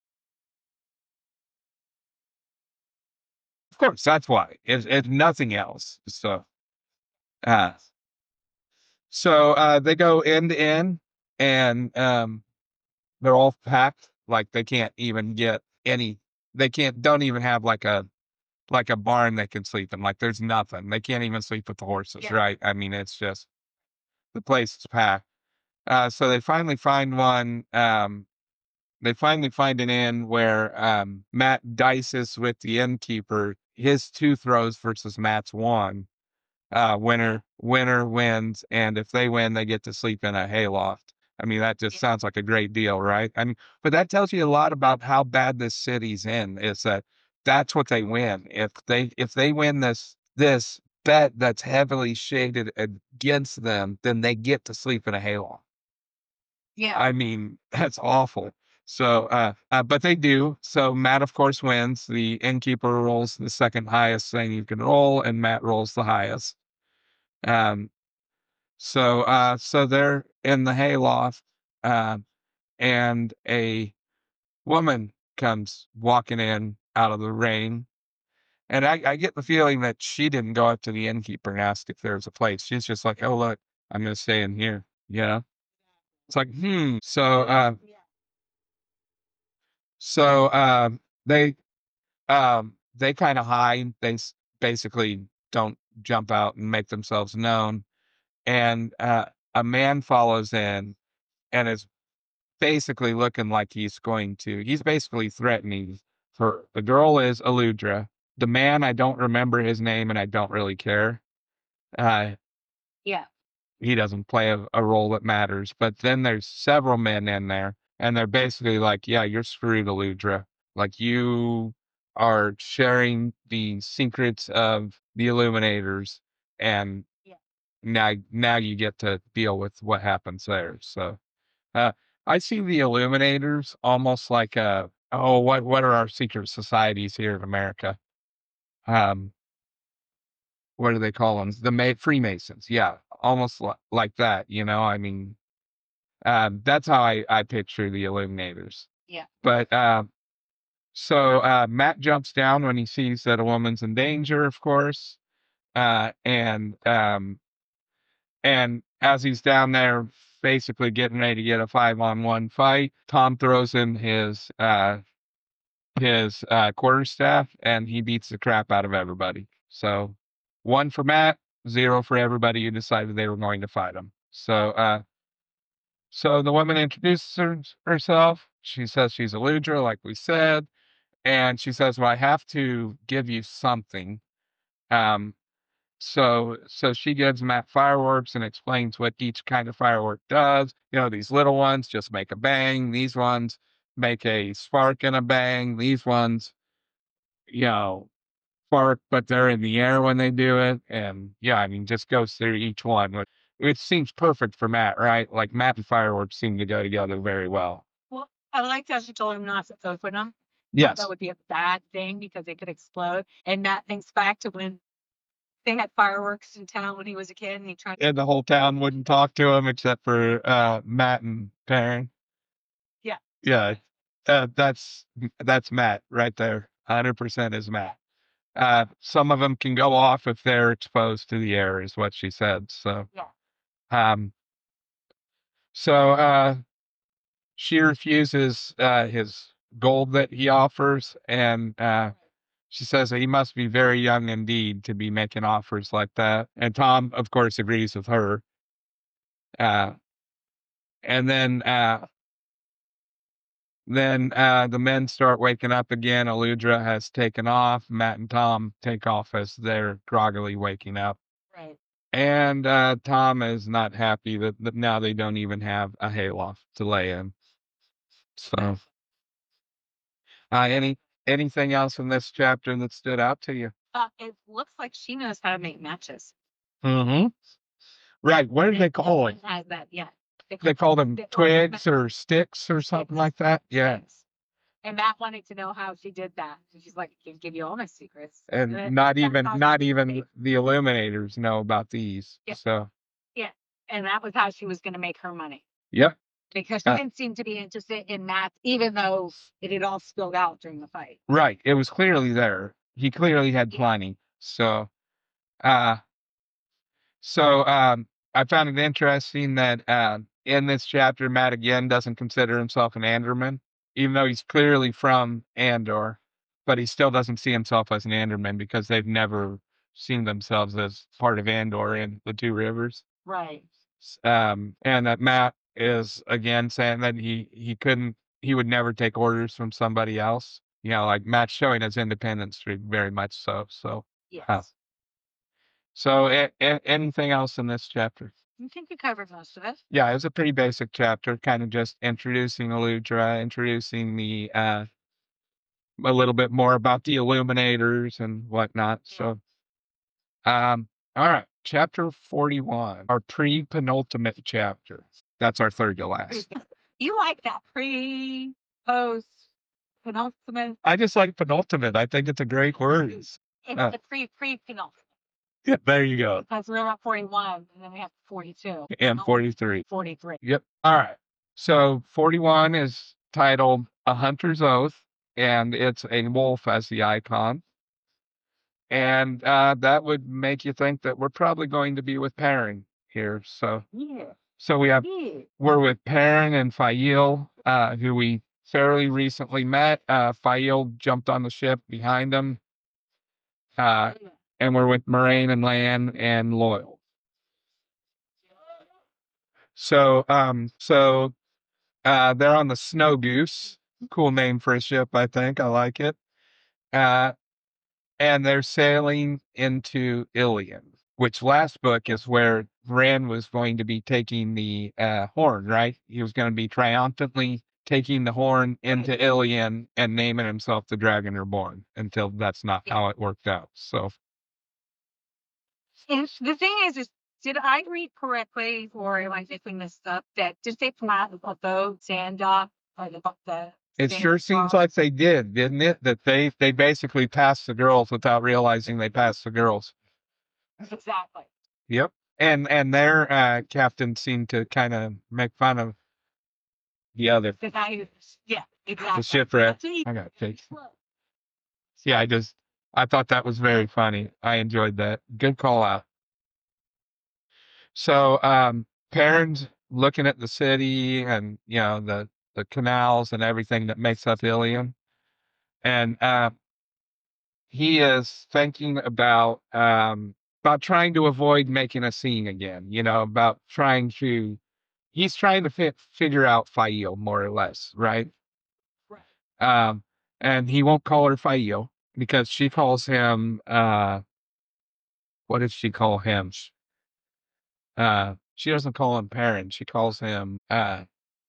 Of course, that's why. It's, it's nothing else. So, uh, So uh, they go end to end, and um, they're all packed. Like they can't even get any. They can't. Don't even have like a like a barn they can sleep in. Like there's nothing. They can't even sleep with the horses. Yeah. Right? I mean, it's just the place is packed. Uh, so they finally find one. Um, they finally find an inn where um, Matt dices with the innkeeper. His two throws versus Matt's one. Uh, winner, winner wins, and if they win, they get to sleep in a hayloft. I mean, that just Yeah. sounds like a great deal, right? I mean, but that tells you a lot about how bad this city's in. Is that that's what they win. If they if they win this this bet that's heavily shaded against them, then they get to sleep in a hayloft. Yeah. I mean, that's awful. So, uh, uh, but they do. So Matt, of course, wins. The innkeeper rolls the second highest thing you can roll, and Matt rolls the highest. Um, so, uh, so they're in the hayloft, uh, and a woman comes walking in out of the rain. And I, I get the feeling that she didn't go up to the innkeeper and ask if there was a place. She's just like, oh, look, I'm going to stay in here. You know? It's like, hmm. So, uh, Yeah. so, um, they, um, they kind of hide. They s- basically don't jump out and make themselves known. And uh, a man follows in and is basically looking like he's going to, he's basically threatening her. The girl is Aludra. The man, I don't remember his name and I don't really care. Uh, Yeah. he doesn't play a, a role that matters. But then there's several men in there and they're basically like, yeah, you're screwed, Aludra. Like you are sharing the secrets of the Illuminators, and Yeah. now now you get to deal with what happens there. So uh, I see the Illuminators almost like a oh what what are our secret societies here in America? Um, what do they call them? The Ma- Freemasons. Yeah, almost li- like that. You know, I mean, um, that's how I I picture the Illuminators. Yeah. But uh, so uh, Matt jumps down when he sees that a woman's in danger, of course, uh, and um, and as he's down there, basically getting ready to get a five-on-one fight, Tom throws in his uh, his uh, quarterstaff, and he beats the crap out of everybody. So one for Matt, zero for everybody who decided they were going to fight him. So uh, so the woman introduces her, herself. She says she's a Ludra, like we said. And she says, "Well, I have to give you something." Um, so so she gives Matt fireworks and explains what each kind of firework does. You know, these little ones just make a bang. These ones make a spark and a bang. These ones, you know, spark, but they're in the air when they do it. And yeah, I mean, just goes through each one. Which it seems perfect for Matt, right? Like Matt and fireworks seem to go together very well. Well, I like that she told him not to open them. Yes. That would be a bad thing because they could explode. And Matt thinks back to when they had fireworks in town when he was a kid, and he tried. And the whole town wouldn't talk to him except for uh, Matt and Perrin. Yeah. Yeah. Uh, that's that's Matt right there. one hundred percent is Matt. Uh, some of them can go off if they're exposed to the air, is what she said. So, Yeah. um, so uh, she refuses uh, his gold that he offers, and uh, she says that he must be very young indeed to be making offers like that. And Tom, of course, agrees with her. Uh, and then uh, then uh, the men start waking up again. Aludra has taken off. Matt and Tom take off as they're groggily waking up. Right. And uh, Tom is not happy that, that now they don't even have a hayloft to lay in. So, uh, any anything else in this chapter that stood out to you? Uh, it looks like she knows how to make matches. Mm-hmm. Right. What do they call it? Has that? Yeah. They call them they- twigs or sticks or something like that. Yeah. Yes. And Matt wanted to know how she did that. And she's like, I can give you all my secrets. And then not that's even how she not made even it. the Illuminators know about these. Yeah. So, And that was how she was going to make her money yep. because she Uh, didn't seem to be interested in Matt, even though it had all spilled out during the fight. Right. It was clearly there. He clearly had Yeah. plenty. So, uh, so um, I found it interesting that uh, in this chapter, Matt again doesn't consider himself an Anderman, even though he's clearly from Andor, but he still doesn't see himself as an Anderman because they've never seen themselves as part of Andor in the Two Rivers. Right. Um, and that Matt is again saying that he he couldn't, he would never take orders from somebody else. You know, like Matt's showing his independence very much so. So, Yes. uh, so a, a, anything else in this chapter? I think we covered most of it. Yeah, it was a pretty basic chapter, kind of just introducing Aludra, introducing the uh, a little bit more about the Illuminators and whatnot. So, um, all right, chapter forty-one, our pre-penultimate chapter. That's our third to last. You like that pre, post, penultimate? I just like penultimate. I think it's a great word. It's Uh, the pre, pre, penultimate. Yeah, there you go. Because we're at forty-one, and then we have forty-two. And forty-three. forty-three. Yep. All right. So forty-one is titled A Hunter's Oath, and it's a wolf as the icon. And uh, that would make you think that we're probably going to be with Perrin here. So Yeah. so we have Yeah. we're with Perrin and Fail, uh, who we fairly recently met. Uh, Fail jumped on the ship behind him. Uh, and we're with Moraine and Lan and Loyal. So um so uh they're on the Snow Goose. Cool name for a ship, I think. I like it. Uh and they're sailing into Ilion, which last book is where Rand was going to be taking the uh horn, right? He was going to be triumphantly taking the horn into Ilion and naming himself the Dragon Reborn until that's not how it worked out. So And the thing is, is did I read correctly, or am I making this up? That did they flat the boat, sand dock, or the the It sand sure seems bar? like they did, didn't it? That they they basically passed the girls without realizing they passed the girls. Exactly. Yep. And and their uh, captain seemed to kind of make fun of the other, The guy who's yeah, the exactly. shipwreck. That's what he- I got takes. Yeah, I just I thought that was very funny. I enjoyed that. Good call out. So um Perrin's looking at the city and you know the the canals and everything that makes up Ilium. And uh he is thinking about um about trying to avoid making a scene again, you know, about trying to he's trying to fi- figure out Fail more or less, right? Right. Um and he won't call her Fail because she calls him uh what did she call him? Uh, she doesn't call him Perrin. She calls him uh,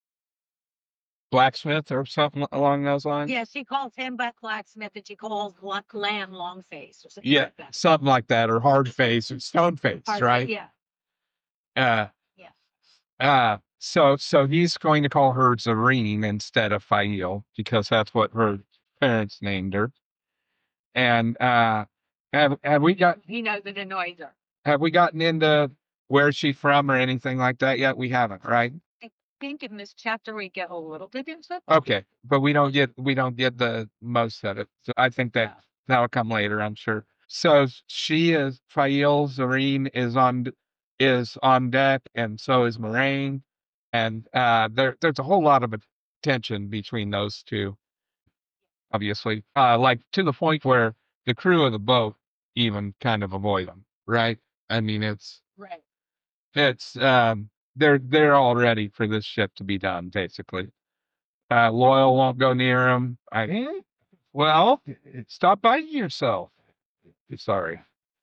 blacksmith or something along those lines. Yeah, she calls him Buck Blacksmith, and she calls Glam Longface or something Yeah, like that. something like that, or hard face or stone face, Hard- right? Yeah. Uh, Yeah. uh, so so he's going to call her Zareen instead of Fail because that's what her parents named her. And uh, have have we got He knows it annoys her. have we gotten into where she's from or anything like that yet? We haven't, right? I think in this chapter we get a little bit into it. Okay, but we don't get we don't get the most of it. So I think that Yeah. that'll come later, I'm sure. So she is Fail Zareen is on is on deck, and so is Moraine, and uh, there there's a whole lot of tension between those two. Obviously, uh, like to the point where the crew of the boat even kind of avoid them, right? I mean, it's Right. it's um, they're they're all ready for this ship to be done, basically. Uh, Loyal won't go near him. I, eh, well, stop biting yourself. Sorry.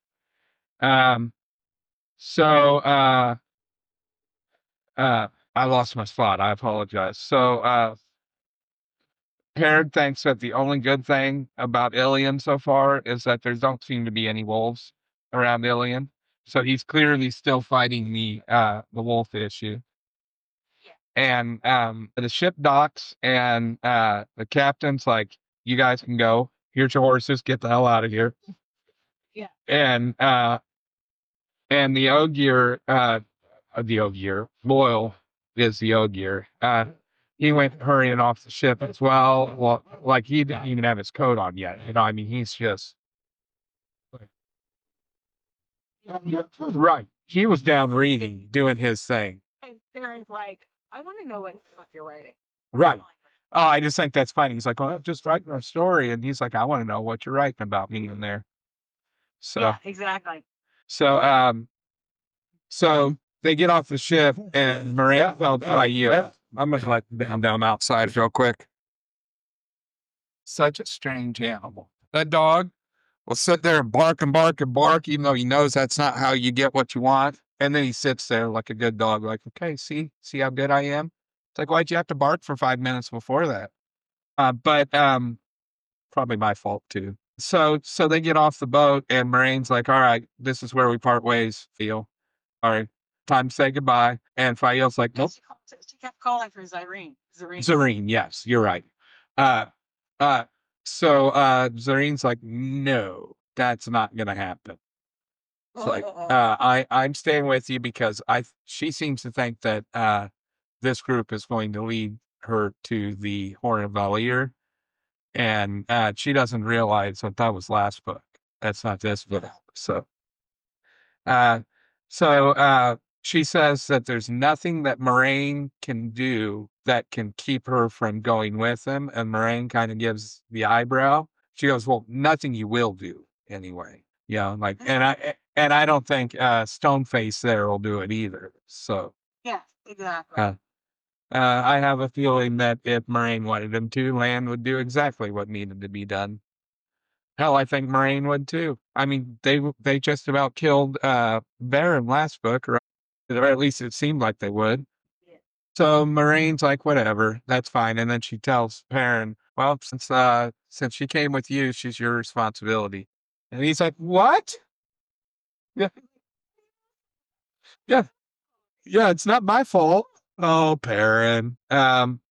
Um, so, uh, uh, I lost my spot. I apologize. So, uh, Perrin thinks that the only good thing about Ilion so far is that there don't seem to be any wolves around Ilion. So he's clearly still fighting the, uh, the wolf issue. And um, the ship docks, and uh, the captain's like, "You guys can go. Here's your horses. Get the hell out of here." Yeah. And uh, and the Ogier, uh, uh, the Ogier, Loyal is the Ogier. Uh, he went hurrying off the ship as well. Well, like he didn't even have his coat on yet. You know, I mean, he's just right. He was down reading, doing his thing. And Perrin's like, I want to know what book you're writing. Right. Oh, I just think that's funny. He's like, "Well, I'm just writing a story," and he's like, "I want to know what you're writing about me in there." So, Yeah, exactly. so, um, so they get off the ship, and Maria, well, by you, I'm gonna let them down outside real quick. Such a strange animal. That dog will sit there and bark and bark and bark, even though he knows that's not how you get what you want. And then he sits there like a good dog, like, "Okay, see, see how good I am." It's like, why'd you have to bark for five minutes before that? Uh, but um, probably my fault too. So so they get off the boat, and Moraine's like, "All right, this is where we part ways, Fail. All right, time to say goodbye." And Fael's like, "Nope." She, called, she kept calling for Zyrene. Zyrene. Zareen, yes, you're right. Uh, uh, so uh, Zareen's like, "No, that's not gonna happen." It's like, uh, I I'm staying with you because I she seems to think that uh, this group is going to lead her to the Horn of Valir. And uh, she doesn't realize that that was last book. That's not this book. So, uh, so uh, she says that there's nothing that Moraine can do that can keep her from going with him. And Moraine kind of gives the eyebrow. She goes, "Well, nothing you will do anyway." You know, like, and I and I don't think uh, Stoneface there will do it either. So, Yeah, exactly. uh, uh, I have a feeling that if Moraine wanted him to, Lan would do exactly what needed to be done. Hell, I think Moraine would too. I mean, they they just about killed uh, Baron last book, right? Or at least it seemed like they would. Yeah. So Moraine's like, "Whatever, that's fine." And then she tells Perrin, "Well, since uh, since she came with you, she's your responsibility." And he's like, "What?" Yeah. Yeah. Yeah, it's not my fault. Oh, Perrin. Um,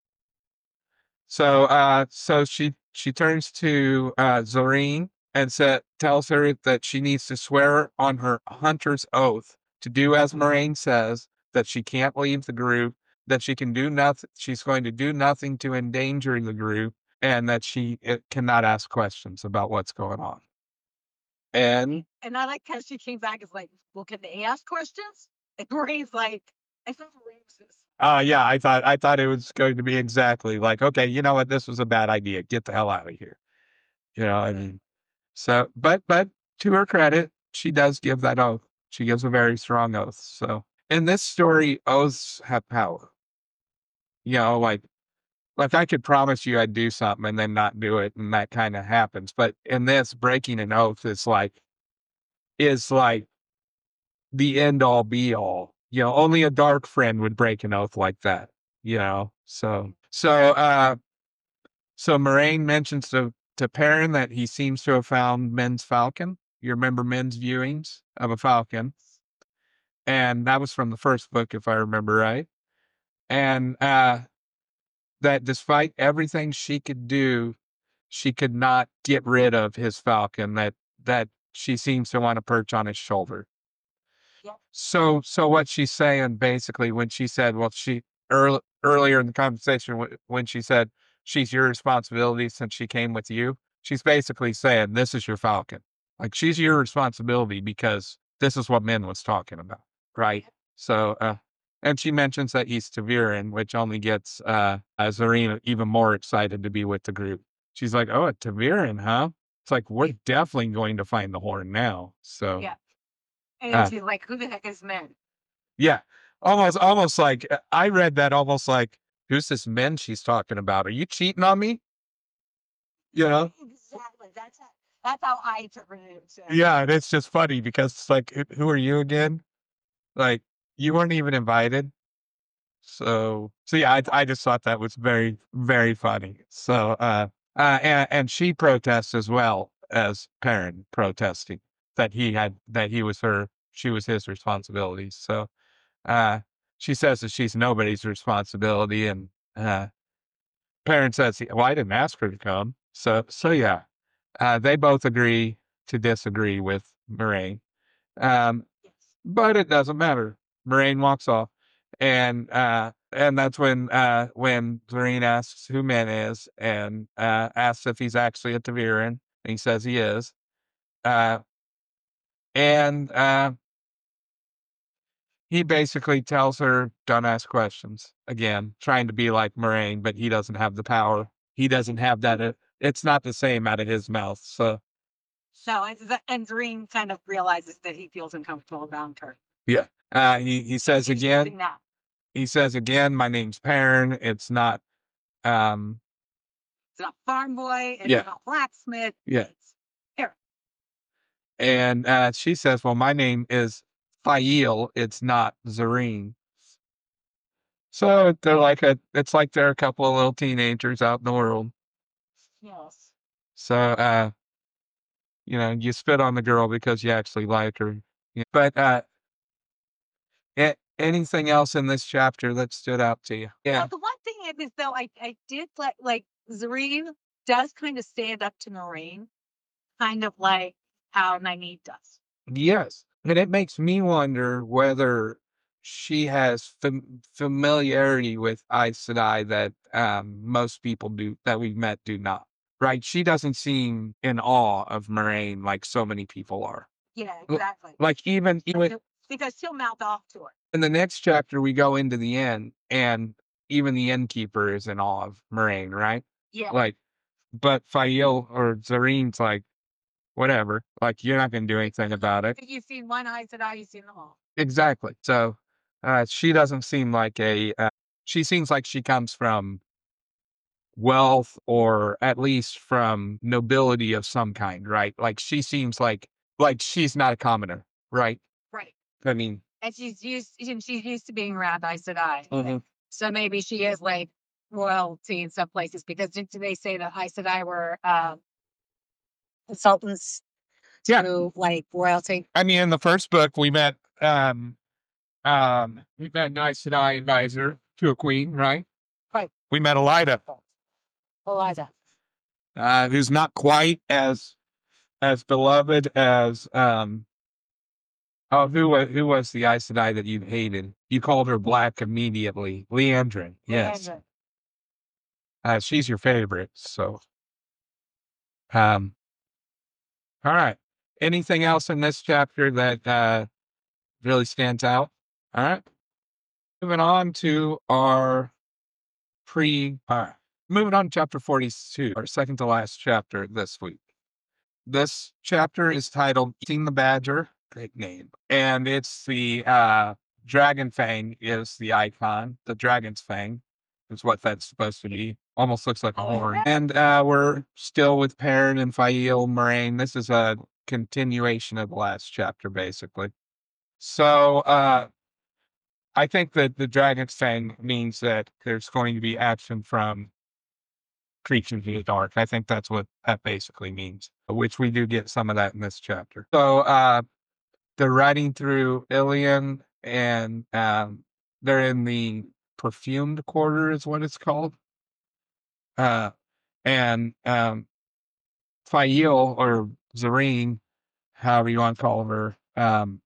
so uh so she she turns to uh Zareen and said tells her that she needs to swear on her hunter's oath to do as Moraine says, that she can't leave the group, that she can do nothing she's going to do nothing to endanger the group, and that she it cannot ask questions about what's going on. And And I like how she came back as like, well, can they ask questions? And Marie's like, I thought Marie was this. uh yeah, I thought I thought it was going to be exactly like, okay, you know what, this was a bad idea. Get the hell out of here. You know, I mean, so but but to her credit, she does give that oath. She gives a very strong oath. So in this story, oaths have power. You know, like like I could promise you I'd do something and then not do it, and that kind of happens. But in this, breaking an oath is like is like the end all be all. You know, only a dark friend would break an oath like that. You know, so so uh so Moraine mentions to to Perrin that he seems to have found Men's Falcon. You remember Men's viewings of a falcon, and that was from the first book, if I remember right. And uh, that despite everything she could do, she could not get rid of his falcon. That that she seems to want to perch on his shoulder. Yep. So, so what she's saying basically when she said, well, she earl- earlier in the conversation wh- when she said she's your responsibility since she came with you, she's basically saying this is your falcon. Like she's your responsibility because this is what Min was talking about, right? So, uh, and she mentions that he's Taviran, which only gets uh, uh Zarina even more excited to be with the group. She's like, "Oh, a Taviran, huh?" It's like we're definitely going to find the horn now. So, Yeah. And then uh, she's like, who the heck is men? yeah, almost, almost like uh, I read that almost like, "Who's this men she's talking about? Are you cheating on me?" You know? Exactly. That's how, that's how I interpreted it too. Yeah, and it's just funny because it's like, "Who who are you again?" Like, you weren't even invited. So, so yeah, I I just thought that was very, very funny. So, uh, uh, and and she protests as well as Perrin protesting that he had that he was her she was his responsibility. So, uh, she says that she's nobody's responsibility, and uh, Perrin says, "Well, I didn't ask her to come." So, so yeah, uh, they both agree to disagree with Moraine. Um, Yes. but it doesn't matter. Moraine walks off, and uh, and that's when uh, when Zareen asks who Min is, and uh, asks if he's actually a Taviran, and he says he is. Uh, and uh, he basically tells her, "Don't ask questions." Again, trying to be like Moraine, but he doesn't have the power. He doesn't have that. Uh, it's not the same out of his mouth. So So, and, Z- and Zareen kind of realizes that he feels uncomfortable around her. yeah, uh, he he says He's again. using that. He says again, "My name's Perrin. It's not." Um, It's not farm boy. It's Yeah. not blacksmith. Yeah. It's here. And uh, she says, "Well, my name is Fail. It's not Zareen." So they're like a, it's like they're a couple of little teenagers out in the world. Yes. So, uh, you know, you spit on the girl because you actually like her. Yeah. But uh, a- anything else in this chapter that stood out to you? Well, Yeah. the one thing is, is though I, I did like like Zareen does kind of stand up to Moraine, kind of like how Nynaeve does. Yes. And it makes me wonder whether she has fam- familiarity with Aes Sedai that um, most people do that we've met do not. Right? She doesn't seem in awe of Moraine like so many people are. Yeah, L- exactly. Like even even Because because she'll mouth off to her. in the next chapter, we go into the inn, and even the innkeeper is in awe of Moraine, right? Yeah. Like, but Fael or Zareen's like, whatever. Like, you're not going to do anything about it. If you've seen one eye to eye, you've seen them all. Exactly. So, uh, she doesn't seem like a, uh, she seems like she comes from wealth or at least from nobility of some kind, right? Like she seems like, like she's not a commoner, right? Right. I mean, And she's used and she's used to being around Aes Sedai. Mhm. So maybe she is like royalty in some places because didn't they say that Aes Sedai were uh, consultants Yeah. to like royalty? I mean, in the first book, we met, um, Um, we met an Aes Sedai advisor to a queen, right? Right. We met Elida, Eliza. uh, who's not quite as as beloved as um. Oh, who was who was the Aes Sedai that you hated? You called her black immediately. Leandrin, yes. Leandrin. Uh, she's your favorite, so. Um. All right. Anything else in this chapter that uh really stands out? All right. Moving on to our pre. All right. Moving on to chapter forty-two, our second to last chapter this week. This chapter is titled Eating the Badger. Great name. And it's the uh, dragon fang is the icon. The dragon's fang is what that's supposed to be. Almost looks like a horn. And uh, we're still with Perrin and Fael Moraine. This is a continuation of the last chapter, basically. So uh, I think that the dragon's fang means that there's going to be action from creatures of the dark. I think that's what that basically means, which we do get some of that in this chapter. So uh, they're riding through Ilion, and um, they're in the perfumed quarter, is what it's called. Uh, and um, Fael, or Zareen, however you want to call her, um,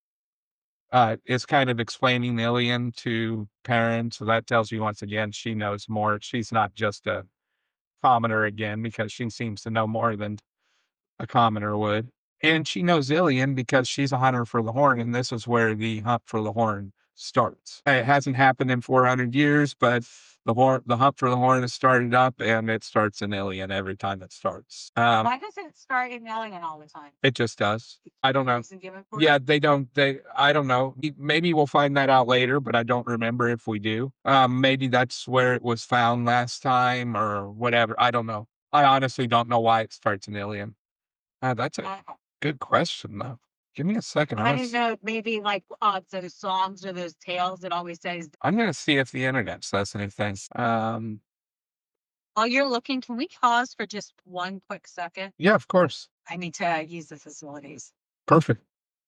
uh, is kind of explaining Ilion to Perrin. So that tells you once again she knows more. She's not just a commoner again, because she seems to know more than a commoner would. And she knows Ilion because she's a hunter for the horn, and this is where the hunt for the horn starts. It hasn't happened in four hundred years, but the horn, the hunt for the horn has started up, and it starts in Ilion every time it starts. Um, Why does it start in Ilion all the time? it just does. I don't know. Reason given for it? Yeah, they don't. They. I don't know. Maybe we'll find that out later, but I don't remember if we do. Um, maybe that's where it was found last time, or whatever. I don't know. I honestly don't know why it starts in Ilion. Uh, that's a Uh, good question, though. Give me a second. I I'm didn't gonna, know, maybe like uh those songs or those tales that always says, I'm gonna see if the internet says anything. Um, while you're looking, can we pause for just one quick second? yeah, of course. I need to use the facilities. Perfect.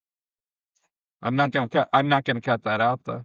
I'm not gonna cut. I'm not gonna cut that out, though.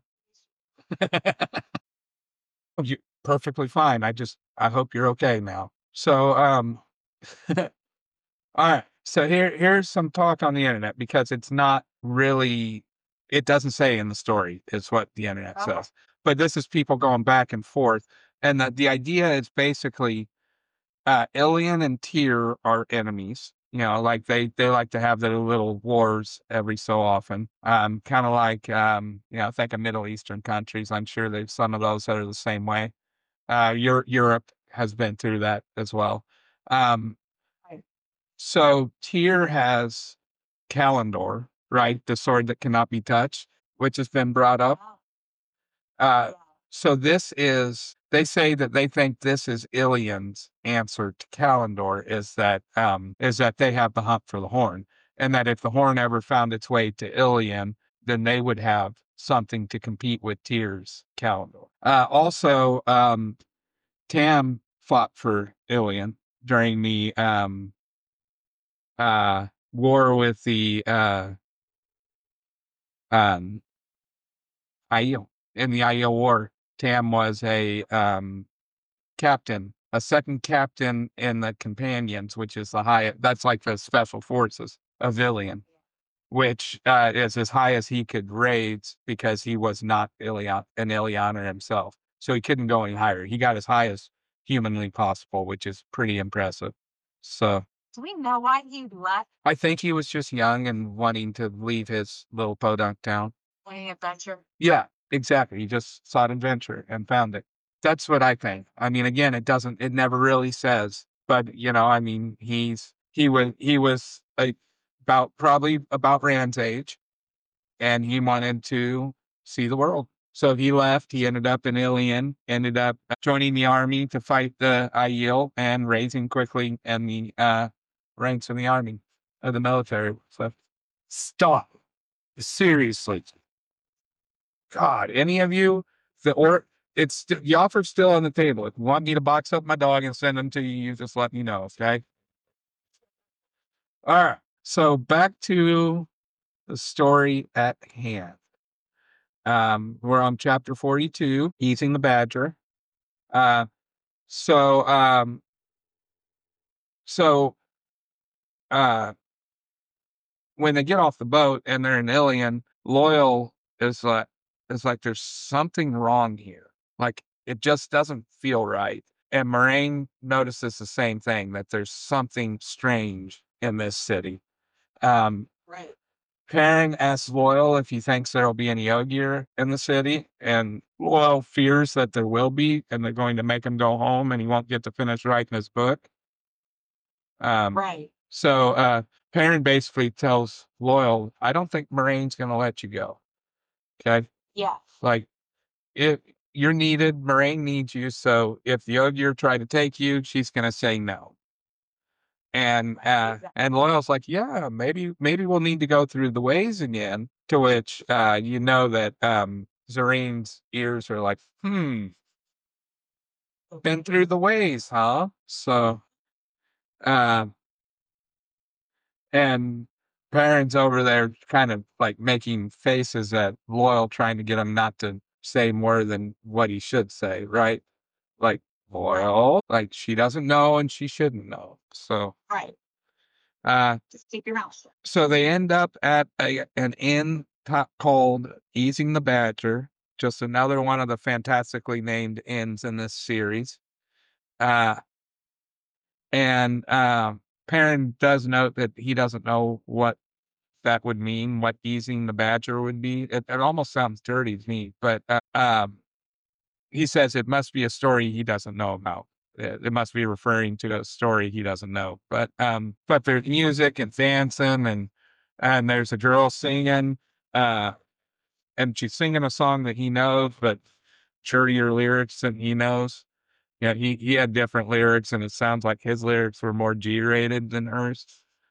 Oh, you perfectly fine. I just I hope you're okay now. So, um, all right. So here here's some talk on the internet, because it's not really. It doesn't say in the story is what the internet Oh. says, but this is people going back and forth, and the the idea is basically, uh, Ilion and Tyr are enemies. You know, like they they like to have their little wars every so often. Um, kind of like um, you know, think of Middle Eastern countries. I'm sure there's some of those that are the same way. Uh, Europe, Europe has been through that as well. Um, Right. so Tyr has Kalendor, right? The sword that cannot be touched, which has been brought up. Wow. Uh, Wow. so this is, they say that they think this is Ilion's answer to Kalendor, is that, um, is that they have the hunt for the horn, and that if the horn ever found its way to Ilion, then they would have something to compete with Tyr's Kalendor. Uh, also, um, Tam fought for Ilion during the um, uh, war with the uh, um, Aiel. In the Aiel War, Tam was a um, captain, a second captain in the Companions, which is the highest. That's like the special forces of Ilion, which uh, is as high as he could raise, because he was not Ilion, an Ilioner himself. So he couldn't go any higher. He got as high as humanly possible, which is pretty impressive. So Do we know why he left I think he was just young and wanting to leave his little podunk town. Playing Adventure? Yeah, exactly. He just sought adventure and found it. That's what I think. I mean, again, it doesn't, it never really says, but you know, I mean, he's, he was, he was a, about, probably about Rand's age, and he wanted to see the world. So he left. He ended up in Ilion, ended up joining the army to fight the Aiel, and raising quickly in the uh, ranks of the army, of the military. So stop. Seriously. God, any of you, the or it's st- the offer's still on the table. If you want me to box up my dog and send them to you, you just let me know, okay? All right. So back to the story at hand. Um, we're on chapter forty-two, Easing the Badger. Uh, so, um, so, uh, when they get off the boat and they're in Ilion, Loyal is like, is like, there's something wrong here. Like, it just doesn't feel right. And Moraine notices the same thing, that there's something strange in this city. Um, Right. Perrin asks Loyal if he thinks there'll be any Ogier in the city, and Loyal fears that there will be, and they're going to make him go home, and he won't get to finish writing his book. Um, Right. so uh, Perrin basically tells Loyal, "I don't think Moraine's going to let you go. Okay, Yeah. like if you're needed, Moraine needs you. So if the Ogier try to take you, she's going to say no." And uh, and Loyal's like, "Yeah, maybe maybe we'll need to go through the ways again." To which uh, you know that um, Zareen's ears are like, "Hmm, been through the ways, huh?" So, uh, and Perrin's over there kind of like making faces at Loyal, trying to get him not to say more than what he should say, right? Like, Loyal, like she doesn't know and she shouldn't know. So, Right. uh, Just keep your mouth shut. So they end up at a, an inn top called Easing the Badger, just another one of the fantastically named inns in this series. Uh, and uh, Perrin does note that he doesn't know what that would mean, what easing the badger would be. It, it almost sounds dirty to me, but uh, um, he says it must be a story he doesn't know about. It, it must be referring to a story he doesn't know. But um, but there's music and dancing, and and there's a girl singing, uh, and she's singing a song that he knows, but churtier lyrics than he knows. Yeah, he he had different lyrics, and it sounds like his lyrics were more G-rated than hers.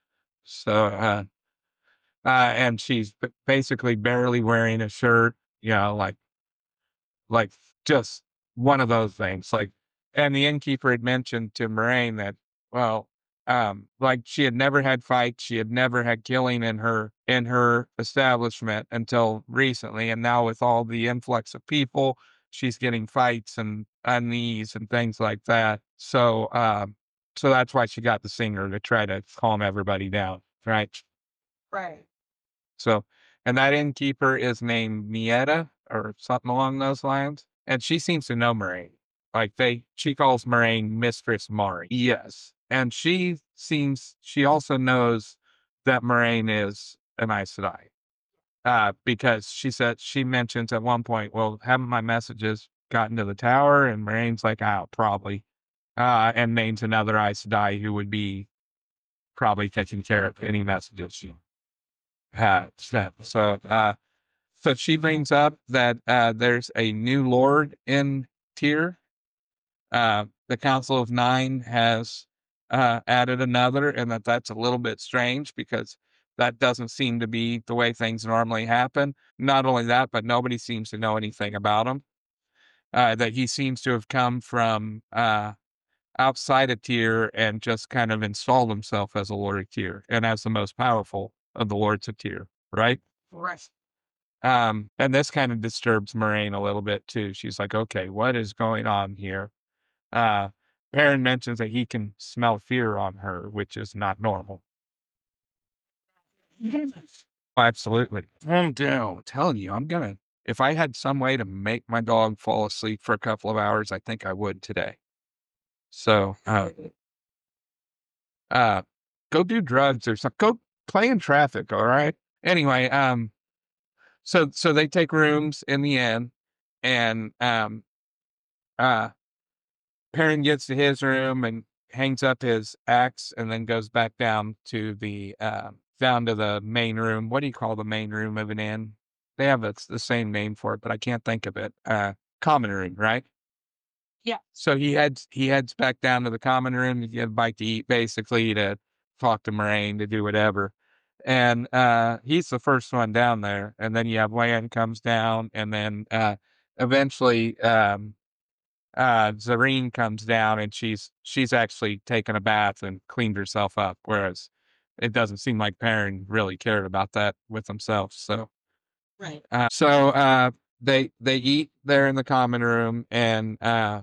So, uh, uh, and she's b- basically barely wearing a shirt, you know, like like just one of those things. Like, and the innkeeper had mentioned to Moraine that, well, um, like she had never had fights, she had never had killing in her in her establishment until recently, and now with all the influx of people, she's getting fights and unease and things like that. So, um, so that's why she got the singer to try to calm everybody down, right? Right. So, and that innkeeper is named Mietta or something along those lines. And she seems to know Moraine. Like they, she calls Moraine Mistress Mari. Yes. And she seems, she also knows that Moraine is an Aes Sedai. Uh, because she said, she mentions at one point, well, haven't my messages gotten to the tower? And Moraine's like, oh, probably. Uh, and names another Aes Sedai who would be probably taking care of any messages she had sent. So, uh, so she brings up that uh, there's a new lord in Tyr. Uh, the Council of Nine has uh, added another, and that that's a little bit strange because that doesn't seem to be the way things normally happen. Not only that, but nobody seems to know anything about him. Uh, that he seems to have come from uh, outside of Tyr and just kind of installed himself as a Lord of Tyr and as the most powerful of the Lords of Tyr, right? Right. Um, and this kind of disturbs Moraine a little bit too. She's like, okay, what is going on here? Uh, Perrin mentions that he can smell fear on her, which is not normal. Absolutely. Calm down. I'm telling you, I'm gonna, if I had some way to make my dog fall asleep for a couple of hours, I think I would today. So, uh, uh, go do drugs or something. Go play in traffic. All right. Anyway, um, so, so they take rooms in the inn and, um, uh, Perrin gets to his room and hangs up his axe and then goes back down to the uh, down to the main room. What do you call the main room of an inn? They have a, the same name for it, but I can't think of it. Uh, common room, right? Yeah. So he heads he heads back down to the common room to get a bite to eat, basically to talk to Moraine, to do whatever. And uh, he's the first one down there, and then you have Lan comes down, and then uh, eventually um, uh Zareen comes down and she's she's actually taken a bath and cleaned herself up, whereas it doesn't seem like Perrin really cared about that with himself. So Right. uh, so uh they they eat there in the common room, and uh,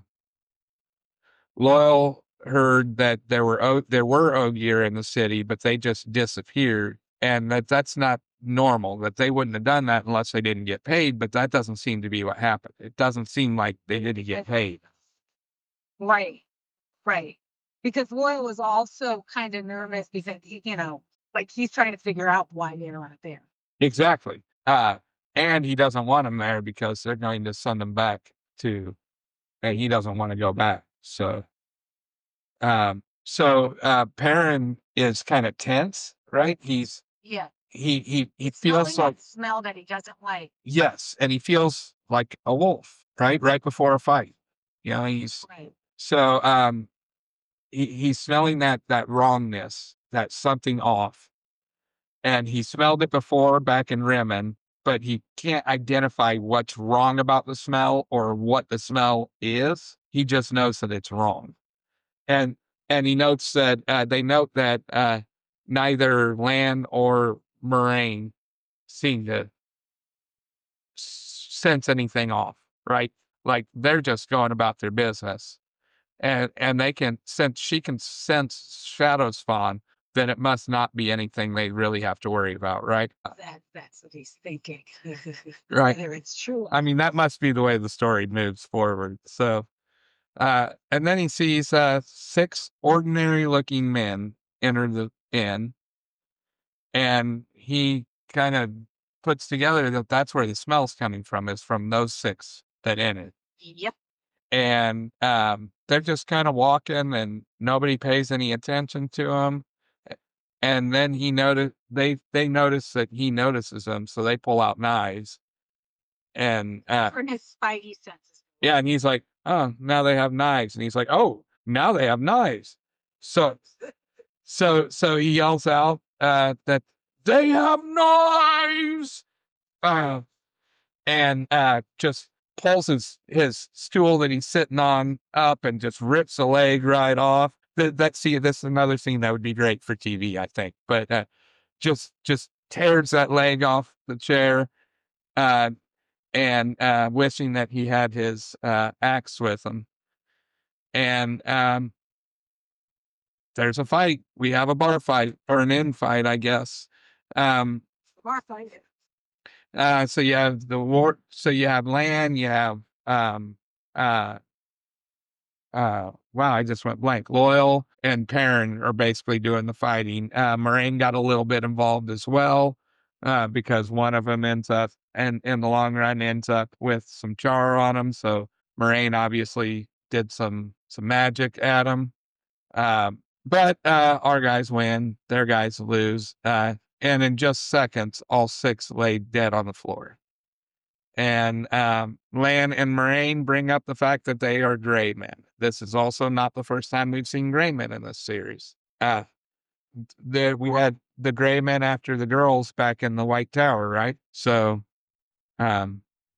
Loyal heard that there were o- there were Ogier in the city, but they just disappeared, and that that's not normal. That they wouldn't have done that unless they didn't get paid. But that doesn't seem to be what happened. It doesn't seem like they didn't get paid. Right, right. Because Loyal was also kind of nervous because he, you know, like he's trying to figure out why they're not there. Exactly. Uh, and he doesn't want them there because they're going to send him back to, and he doesn't want to go back. So, um, so uh, Perrin is kind of tense, right? He's Yeah. he he he It's feels smelling like that smell that he doesn't like. yes, and he feels like a wolf, right? Right before a fight, you know. He's Right. so um he, he's smelling that that wrongness, that something off, and he smelled it before back in Rimmon, but he can't identify what's wrong about the smell or what the smell is. He just knows that it's wrong. And and he notes that uh, they note that uh, neither Lan or Moraine seem to s- sense anything off, right? Like they're just going about their business. And and they can sense she can sense Shadow's Fawn, then it must not be anything they really have to worry about, right? That that's what he's thinking. Right. Whether it's true. I mean, that must be the way the story moves forward. So, uh, and then he sees uh, six ordinary looking men enter the inn, and he kind of puts together that that's where the smell's coming from, is from those six that entered. Yep. And um, they're just kind of walking, and nobody pays any attention to them. And then he noticed they they notice that he notices them, so they pull out knives. And uh, For his spidey senses. yeah, and he's like, "Oh, now they have knives." And he's like, "Oh, now they have knives." So, so, so he yells out uh, that they have knives, uh, and uh, just pulls his his stool that he's sitting on up and just rips a leg right off. That that see, this is another scene that would be great for T V, I think. But uh, just just tears that leg off the chair. Uh, and uh, wishing that he had his uh, axe with him. And um, there's a fight. We have a bar fight, or an inn fight, I guess. Um, Bar fight. uh, so you have the war. So you have Lan. You have um, uh, uh, wow, I just went blank. Loyal and Perrin are basically doing the fighting. Uh, Moraine got a little bit involved as well, uh, because one of them ends up, and in the long run, ends up with some char on him. So Moraine obviously did some some magic at him. Um, but uh, our guys win, their guys lose, uh, and in just seconds, all six lay dead on the floor. And um, Lan and Moraine bring up the fact that they are gray men. This is also not the first time we've seen gray men in this series. Uh, there we had the gray men after the girls back in the White Tower, right? So, um,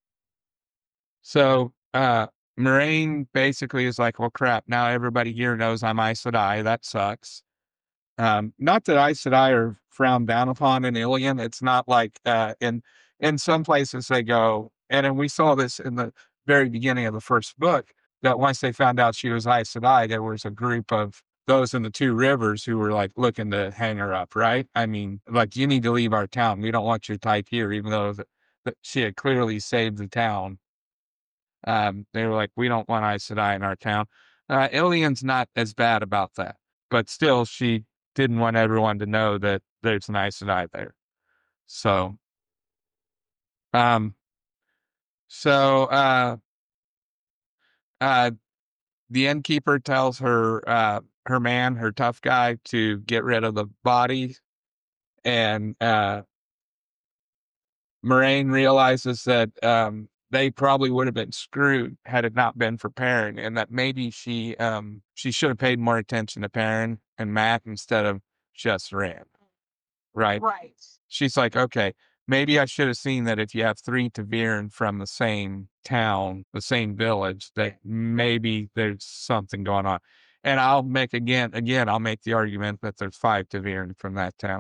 so uh, Moraine basically is like, "Well, crap! Now everybody here knows I'm Aes Sedai. That sucks." Um, not that Aes Sedai are frowned down upon in Ilion. It's not like uh, in in some places they go, and then we saw this in the very beginning of the first book, that once they found out she was Aes Sedai, there was a group of those in the Two Rivers who were like looking to hang her up, right? I mean, like, you need to leave our town. We don't want your type here, even though that, that she had clearly saved the town. Um, they were like, we don't want Aes Sedai in our town. Uh, Ilion's not as bad about that, but still, she didn't want everyone to know that there's an Aes Sedai there. So, um, so, uh, uh, the innkeeper tells her, uh, her man, her tough guy, to get rid of the body, and uh, Moraine realizes that um, they probably would have been screwed had it not been for Perrin, and that maybe she um, she should have paid more attention to Perrin and Mat instead of just Rand. Right? Right. She's like, okay, maybe I should have seen that if you have three Taviran from the same town, the same village, that maybe there's something going on. And I'll make again, again, I'll make the argument that there's five Taviran from that town.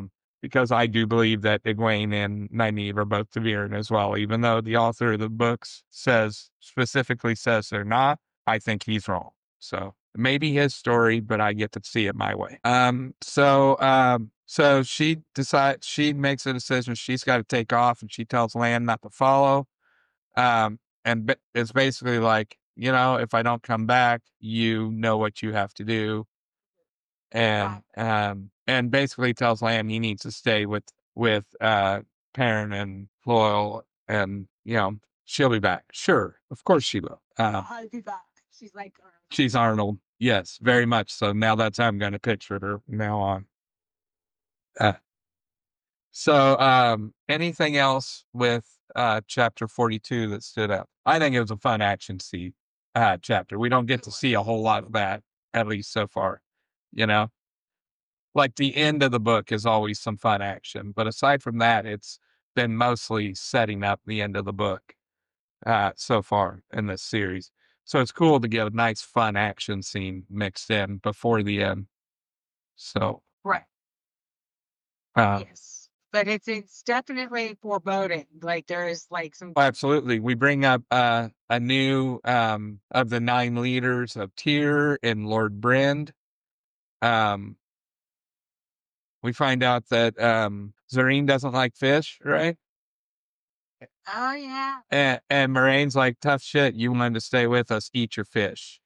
because I do believe that Egwene and Nynaeve are both Ta'veren as well, even though the author of the books says specifically says they're not. I think he's wrong. So maybe his story, but I get to see it my way. Um, so um, so she decides she makes a decision. She's got to take off, and she tells Lan not to follow. Um, and ba- it's basically like, you know, if I don't come back, you know what you have to do, and um, and basically tells Lan he needs to stay with with uh Perrin and Loyal, and you know she'll be back. Sure, of course she will. Uh, I'll be back. She's like, Arnold. she's Arnold. Yes, very much so. Now that's how I'm going to picture her from now on. Uh, so, um, anything else with uh, chapter forty-two that stood out? I think it was a fun action scene uh, chapter. We don't get to see a whole lot of that, at least so far. You know, like the end of the book is always some fun action, but aside from that, it's been mostly setting up the end of the book uh, so far in this series. So it's cool to get a nice fun action scene mixed in before the end. So, Right. uh, Yes. But it's it's definitely foreboding. Like there's like some well, absolutely. We bring up uh, a new um, of the nine leaders of Tyr and Lord Brend. Um, we find out that um, Zareen doesn't like fish, right? oh yeah. And, and Moraine's like, tough shit. You wanted to stay with us. Eat your fish.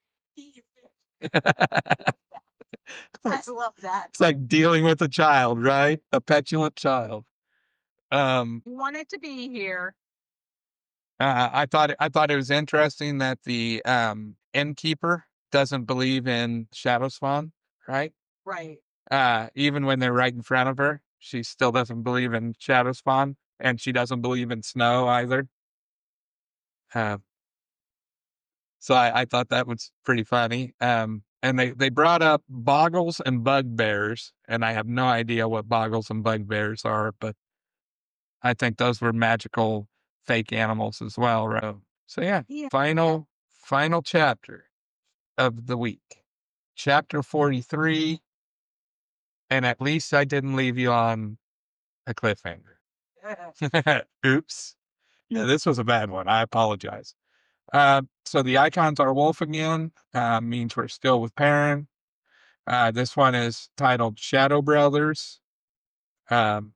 I love that. It's like dealing with a child, right? A petulant child. Um, You wanted to be here. uh, I thought I thought it was interesting that the um, innkeeper doesn't believe in shadow spawn, right? Right. Uh, even when they're right in front of her, she still doesn't believe in shadow spawn, and she doesn't believe in snow either. Uh, so I, I thought that was pretty funny. Um, and they, they brought up boggles and bugbears, and I have no idea what boggles and bugbears are, but I think those were magical fake animals as well, right? So yeah, Yeah. final final chapter of the week, chapter forty-three, and at least I didn't leave you on a cliffhanger. Oops. Yeah, this was a bad one. I apologize. Uh, so the icons are wolf again, uh, means we're still with Perrin. Uh, this one is titled Shadow Brothers. Um,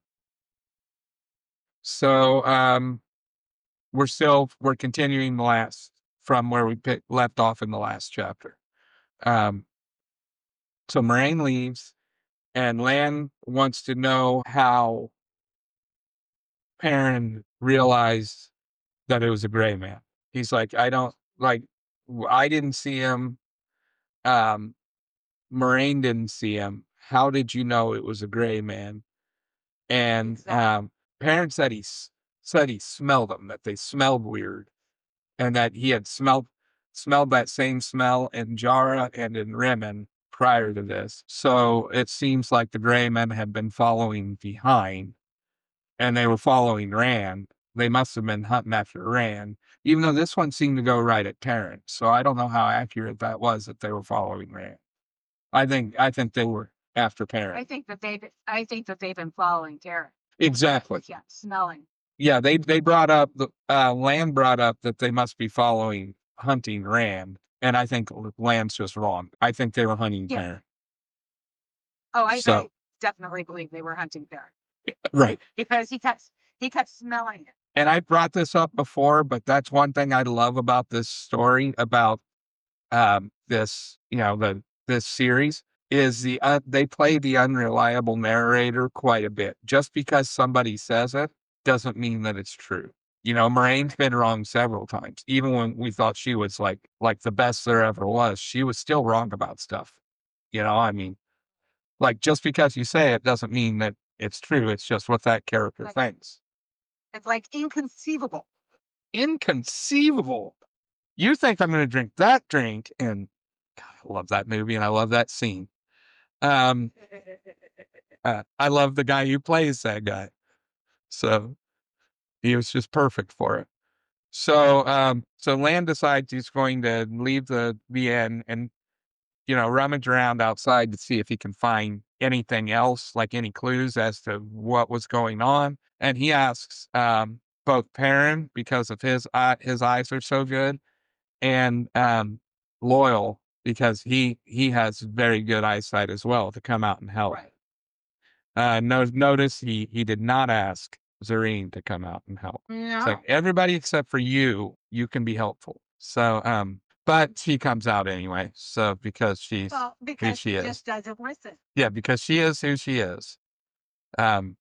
so um, we're still we're continuing the last from where we pick, left off in the last chapter. Um, so Moraine leaves, and Lan wants to know how Perrin realized that it was a gray man. He's like, I don't like, I didn't see him. Um, Moraine didn't see him. How did you know it was a gray man? And Exactly. um, Perrin said he s- said he smelled them, that they smelled weird, and that he had smelled smelled that same smell in Jara and in Rimmon prior to this. So it seems like the gray men had been following behind, and they were following Rand. They must have been hunting after Rand, even though this one seemed to go right at Perrin. So I don't know how accurate that was that they were following Rand. I think I think they were after I Perrin. think that they've I think that they've been following Tara. Exactly. Yeah, smelling. Yeah, they they brought up the uh, Land brought up that they must be following hunting Rand, and I think Land's just wrong. I think they were hunting Yeah. Perrin. Oh, I, So I definitely believe they were hunting Tara right. because he kept he kept smelling it. And I brought this up before, but that's one thing I love about this story, about um, this, you know, the this series is the uh, they play the unreliable narrator quite a bit. Just because somebody says it doesn't mean that it's true. You know, Moraine's been wrong several times. Even when we thought she was like like the best there ever was, she was still wrong about stuff. You know, I mean, like just because you say it doesn't mean that it's true. It's just what that character Right. thinks. It's like inconceivable. Inconceivable. You think I'm going to drink that drink, and God, I love that movie and I love that scene. Um, uh, I love the guy who plays that guy, so he was just perfect for it. So, um, so Land decides he's going to leave the the inn, and you know, rummage around outside to see if he can find anything else, like any clues as to what was going on. And he asks um, both Perrin, because of his eye, his eyes are so good, and um, Loyal, because he he has very good eyesight as well, to come out and help. Right. Uh, no, notice he he did not ask Zareen to come out and help. It's No. like everybody except for you, you can be helpful. So, um, but she comes out anyway. So because she's Well, who because she she is, just doesn't listen. yeah, because she is who she is. Um,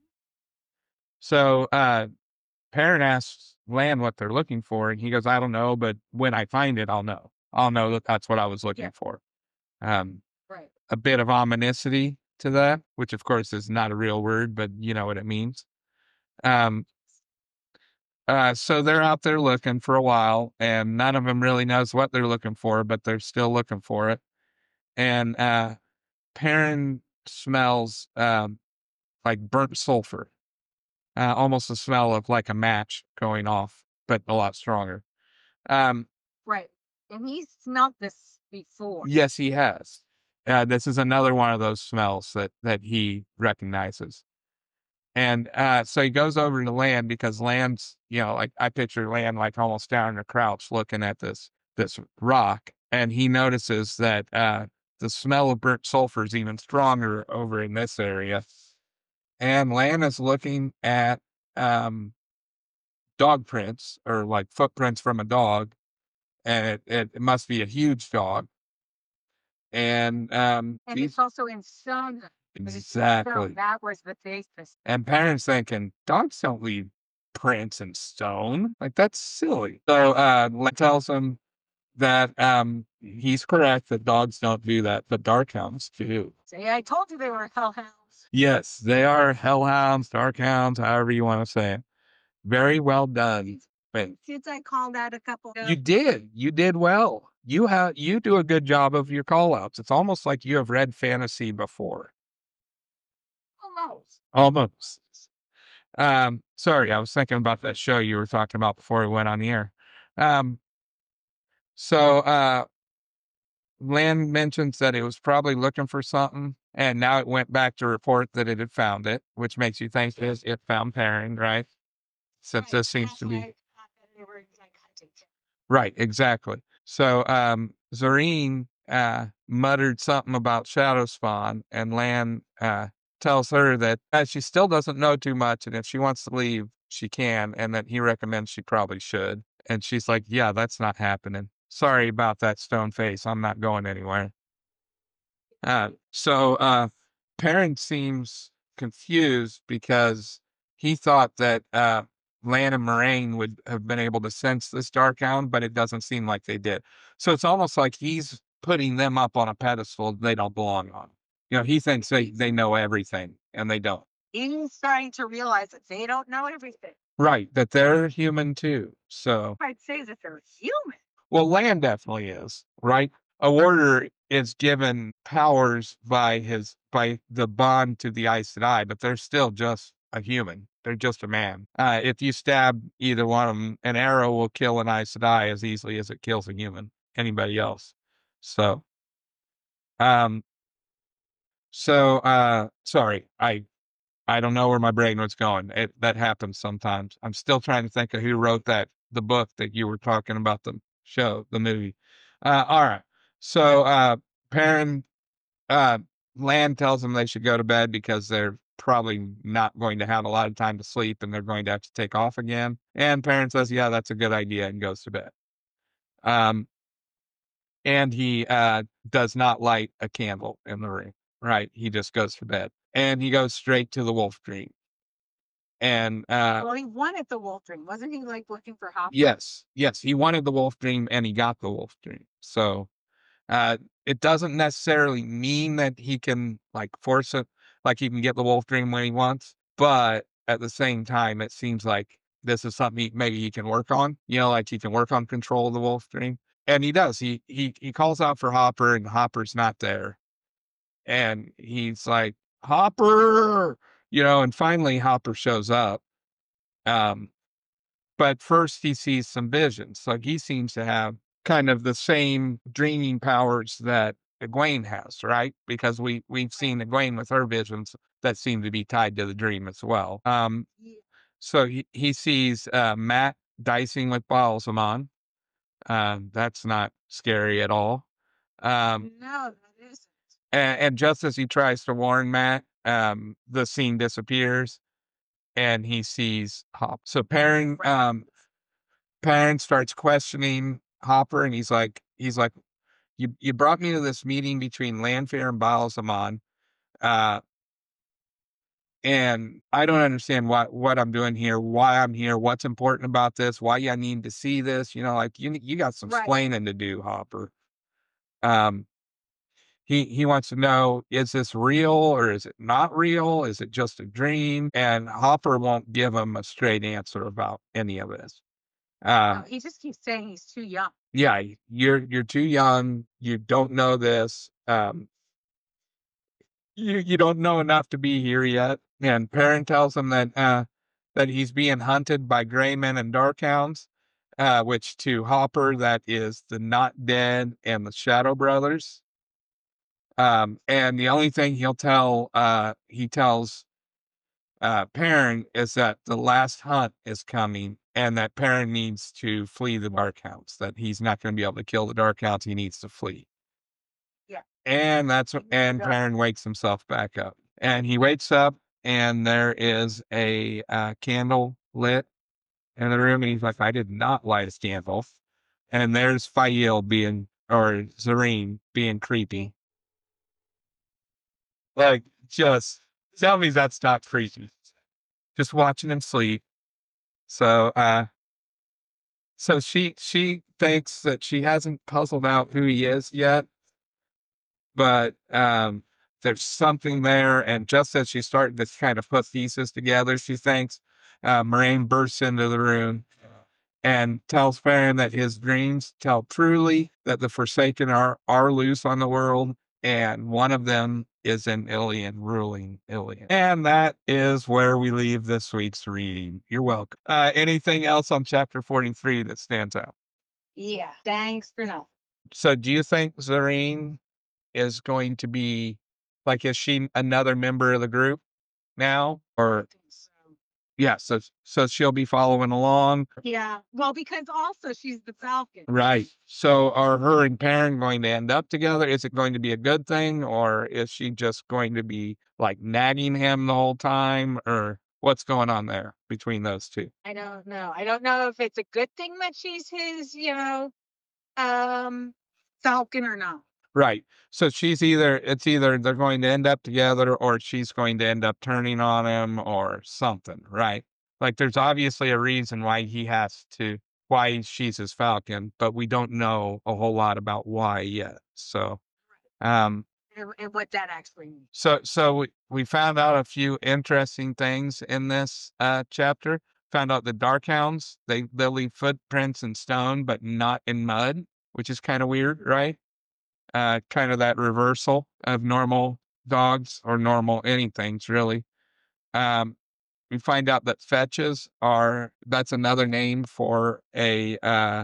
so uh, Perrin asks Lan what they're looking for, and he goes, "I don't know, but when I find it, I'll know. I'll know that that's what I was looking Yeah. for." Um, Right. a bit of ominosity to that, which of course is not a real word, but you know what it means. Um, uh, so they're out there looking for a while, and none of them really knows what they're looking for, but they're still looking for it. And uh, Perrin smells um, like burnt sulfur, uh, almost the smell of like a match going off, but a lot stronger. Um, Right. And he smelled this before. yes, he has. Uh, this is another one of those smells that that he recognizes. And uh, so he goes over to Lan, because Lan's, you know, like I picture Lan like almost down in a crouch looking at this this rock, and he notices that uh, the smell of burnt sulfur is even stronger over in this area. And Lan is looking at um, dog prints, or like footprints from a dog, and it, it, it must be a huge dog. And um, And these it's also in sun. exactly. That was the face. And parents thinking, dogs don't leave prints in stone. Like, that's silly. So uh, Len tells him that um, he's correct, that dogs don't do that, but darkhounds do. See, I told you they were hellhounds. Yes, they are hellhounds, darkhounds, however you want to say it. Very well done. But Since I called out a couple. you did. You did well. You have you do a good job of your call outs. It's almost like you have read fantasy before. Almost. Almost. Um, sorry, I was thinking about that show you were talking about before we went on the air. Um, so uh, Lan mentions that it was probably looking for something, and now it went back to report that it had found it, which makes you think it, it found Perrin, right? Since Right, this seems that's to why be I thought that they were, like, hunting him. right, exactly. So um, Zareen uh, muttered something about shadow spawn, and Lan uh, tells her that uh, she still doesn't know too much, and if she wants to leave, she can, and that he recommends she probably should. And she's like, "Yeah, that's not happening. Sorry about that, stone face. I'm not going anywhere." Uh, so uh, Perrin seems confused, because he thought that uh, Lan and Moraine would have been able to sense this Darkhound, but it doesn't seem like they did. So it's almost like he's putting them up on a pedestal they don't belong on. You know, he thinks they, they know everything, and they don't. He's starting to realize that they don't know everything. Right, that they're human too. So, I'd say that they're human. well, Lan definitely is, right? A warrior is given powers by his by the bond to the Aes Sedai, but they're still just a human. They're just a man. Uh, if you stab either one of them, an arrow will kill an Aes Sedai as easily as it kills a human, anybody else. So, um, so uh, sorry, I I don't know where my brain was going. It, that happens sometimes. I'm still trying to think of who wrote that the book that you were talking about, the show, the movie. Uh, all right. So uh, Perrin, uh, Lan tells them they should go to bed, because they're probably not going to have a lot of time to sleep, and they're going to have to take off again. And Perrin says, "Yeah, that's a good idea," and goes to bed. Um, and he uh, does not light a candle in the room. Right? He just goes to bed, and he goes straight to the wolf dream. And uh, Well, he wanted the wolf dream. Wasn't he, like, looking for Hopper? yes, yes, he wanted the wolf dream, and he got the wolf dream. So uh, it doesn't necessarily mean that he can like force it, like he can get the wolf dream when he wants. But at the same time, it seems like this is something he, maybe he can work on. You know, like he can work on control of the wolf dream, and he does. He he he calls out for Hopper, and Hopper's not there, and he's like, "Hopper," you know, and finally Hopper shows up. Um, but first he sees some visions. So he seems to have kind of the same dreaming powers that Egwene has, right? Because we we've seen Egwene with her visions that seem to be tied to the dream as well. Um, so he, he sees uh, Mat dicing with Baalzamon. Um, that's not scary at all. Um, No, that isn't. and, and just as he tries to warn Mat, um, the scene disappears, and he sees Hop. So Perrin, um, Perrin starts questioning Hopper, and he's like, he's like, you you brought me to this meeting between Lanfear and Baalzamon, uh, and I don't understand what what I'm doing here, why I'm here, what's important about this, why I need to see this. You know, like you you got some Right. explaining to do, Hopper. Um, he he wants to know, is this real or is it not real? Is it just a dream? And Hopper won't give him a straight answer about any of this. No, Um, he just keeps saying he's too young. yeah, you're you're too young. You don't know this. Um, you you don't know enough to be here yet. And Perrin tells him that uh, that he's being hunted by gray men and darkhounds, uh, which to Hopper that is the Not Dead and the Shadow Brothers. Um, and the only thing he'll tell uh, he tells uh, Perrin is that the last hunt is coming, and that Perrin needs to flee the darkhounds. That he's not going to be able to kill the darkhounds. He needs to flee. Yeah. And that's and Yeah. Perrin wakes himself back up. And he wakes up and there is a uh, candle lit in the room, and he's like, I did not light a candle. And there's Fael being or Zareen being creepy. Like, just tell me that's not creepy. Just watching him sleep. So uh so she she thinks that she hasn't puzzled out who he is yet. But um, there's something there, and just as she's starting to kind of put pieces together, she thinks uh, Moraine bursts into the room and tells Perrin that his dreams tell truly that the Forsaken are are loose on the world, and one of them is an Ilian ruling Ilian. And that is where we leave this week's reading. You're welcome. Uh, anything else on chapter forty-three that stands out? Yeah. Thanks for nothing. So, do you think Zareen is going to be like, is she another member of the group now? Or So, yeah, so so she'll be following along. yeah. Well, because also she's the Falcon. Right. So are her and Perrin going to end up together? Is it going to be a good thing, or is she just going to be like nagging him the whole time, or what's going on there between those two? I don't know. I don't know if it's a good thing that she's his, you know, um, Falcon or not. Right. So she's either, it's either they're going to end up together or she's going to end up turning on him or something, right? Like there's obviously a reason why he has to, why she's his Falcon, but we don't know a whole lot about why yet. So, um, And, and what that actually means. so, so we, we found out a few interesting things in this uh, chapter. Found out the Darkhounds, they, they leave footprints in stone, but not in mud, which is kind of weird, right? Uh, kind of that reversal of normal dogs or normal anythings, really. Um, we find out that fetches are, that's another name for a, uh,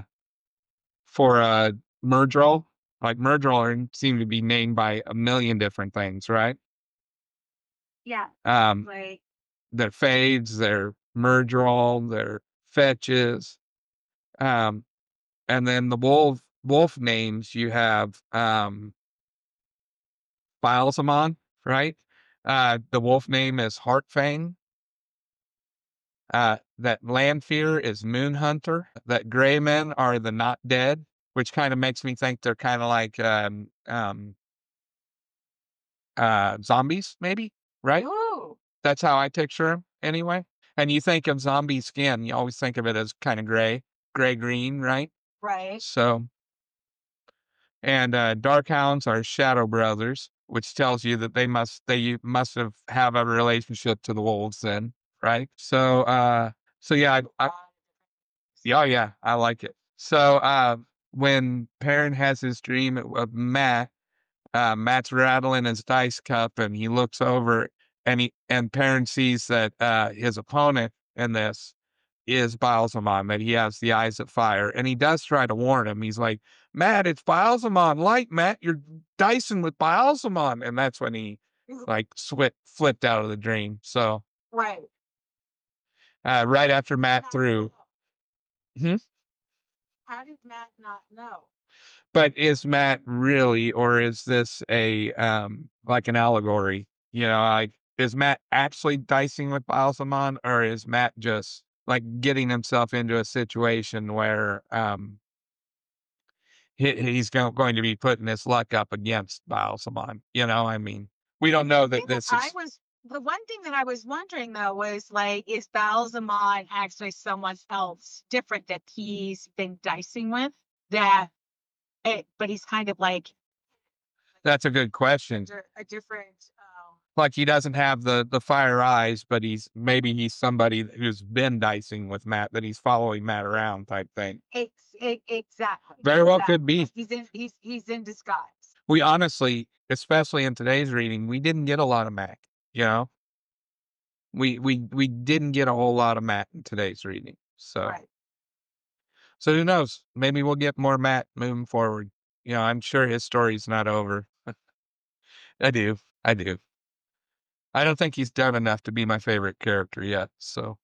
for a Murdral. Like Murdral seem to be named by a million different things, right? Yeah. Um, Like, their fades, their Murdral, their fetches. Um, and then the wolf, wolf names you have, um, Baalzamon, right? Uh, the wolf name is Heartfang. Uh, that Lanfear is Moonhunter. That gray men are the Not Dead, which kind of makes me think they're kind of like um, um, uh, zombies, maybe, right? oh, That's how I picture them, anyway. And you think of zombie skin, you always think of it as kind of gray, gray green, right? right. So, and uh, Darkhounds are Shadow Brothers, which tells you that they must they must have have a relationship to the wolves then, right? So uh so yeah, I, I yeah, yeah, I like it. So uh when Perrin has his dream of Mat, uh Mat's rattling his dice cup and he looks over and he and Perrin sees that uh his opponent in this is Baalzamon, that he has the eyes of fire. And he does try to warn him. He's like, Matt, it's Baalzamon. Light, Matt, you're dicing with Baalzamon. And that's when he like swi flipped out of the dream. So Right. uh, right after Matt Not threw. know. Hmm? How did Matt not know? But is Matt really, or is this a um like an allegory? You know, like is Matt actually dicing with Baalzamon, or is Matt just like getting himself into a situation where um he, he's go, going to be putting his luck up against Baalzamon? You know, I mean, we don't know that thing that this I is was the one thing that I was wondering though was like, is Baalzamon actually someone else different that he's been dicing with? That it, but he's kind of like that's a good question. di- a different. Um, Like he doesn't have the the fire eyes, but he's maybe he's somebody who's been dicing with Matt, that he's following Matt around type thing. ex, ex, exactly. Very well exactly. could be. He's in. He's he's in disguise. We honestly, especially in today's reading, we didn't get a lot of Matt, you know? We we we didn't get a whole lot of Matt in today's reading. So Right. so who knows? Maybe we'll get more Matt moving forward. You know, I'm sure his story's not over. I do. I do. I don't think he's done enough to be my favorite character yet. So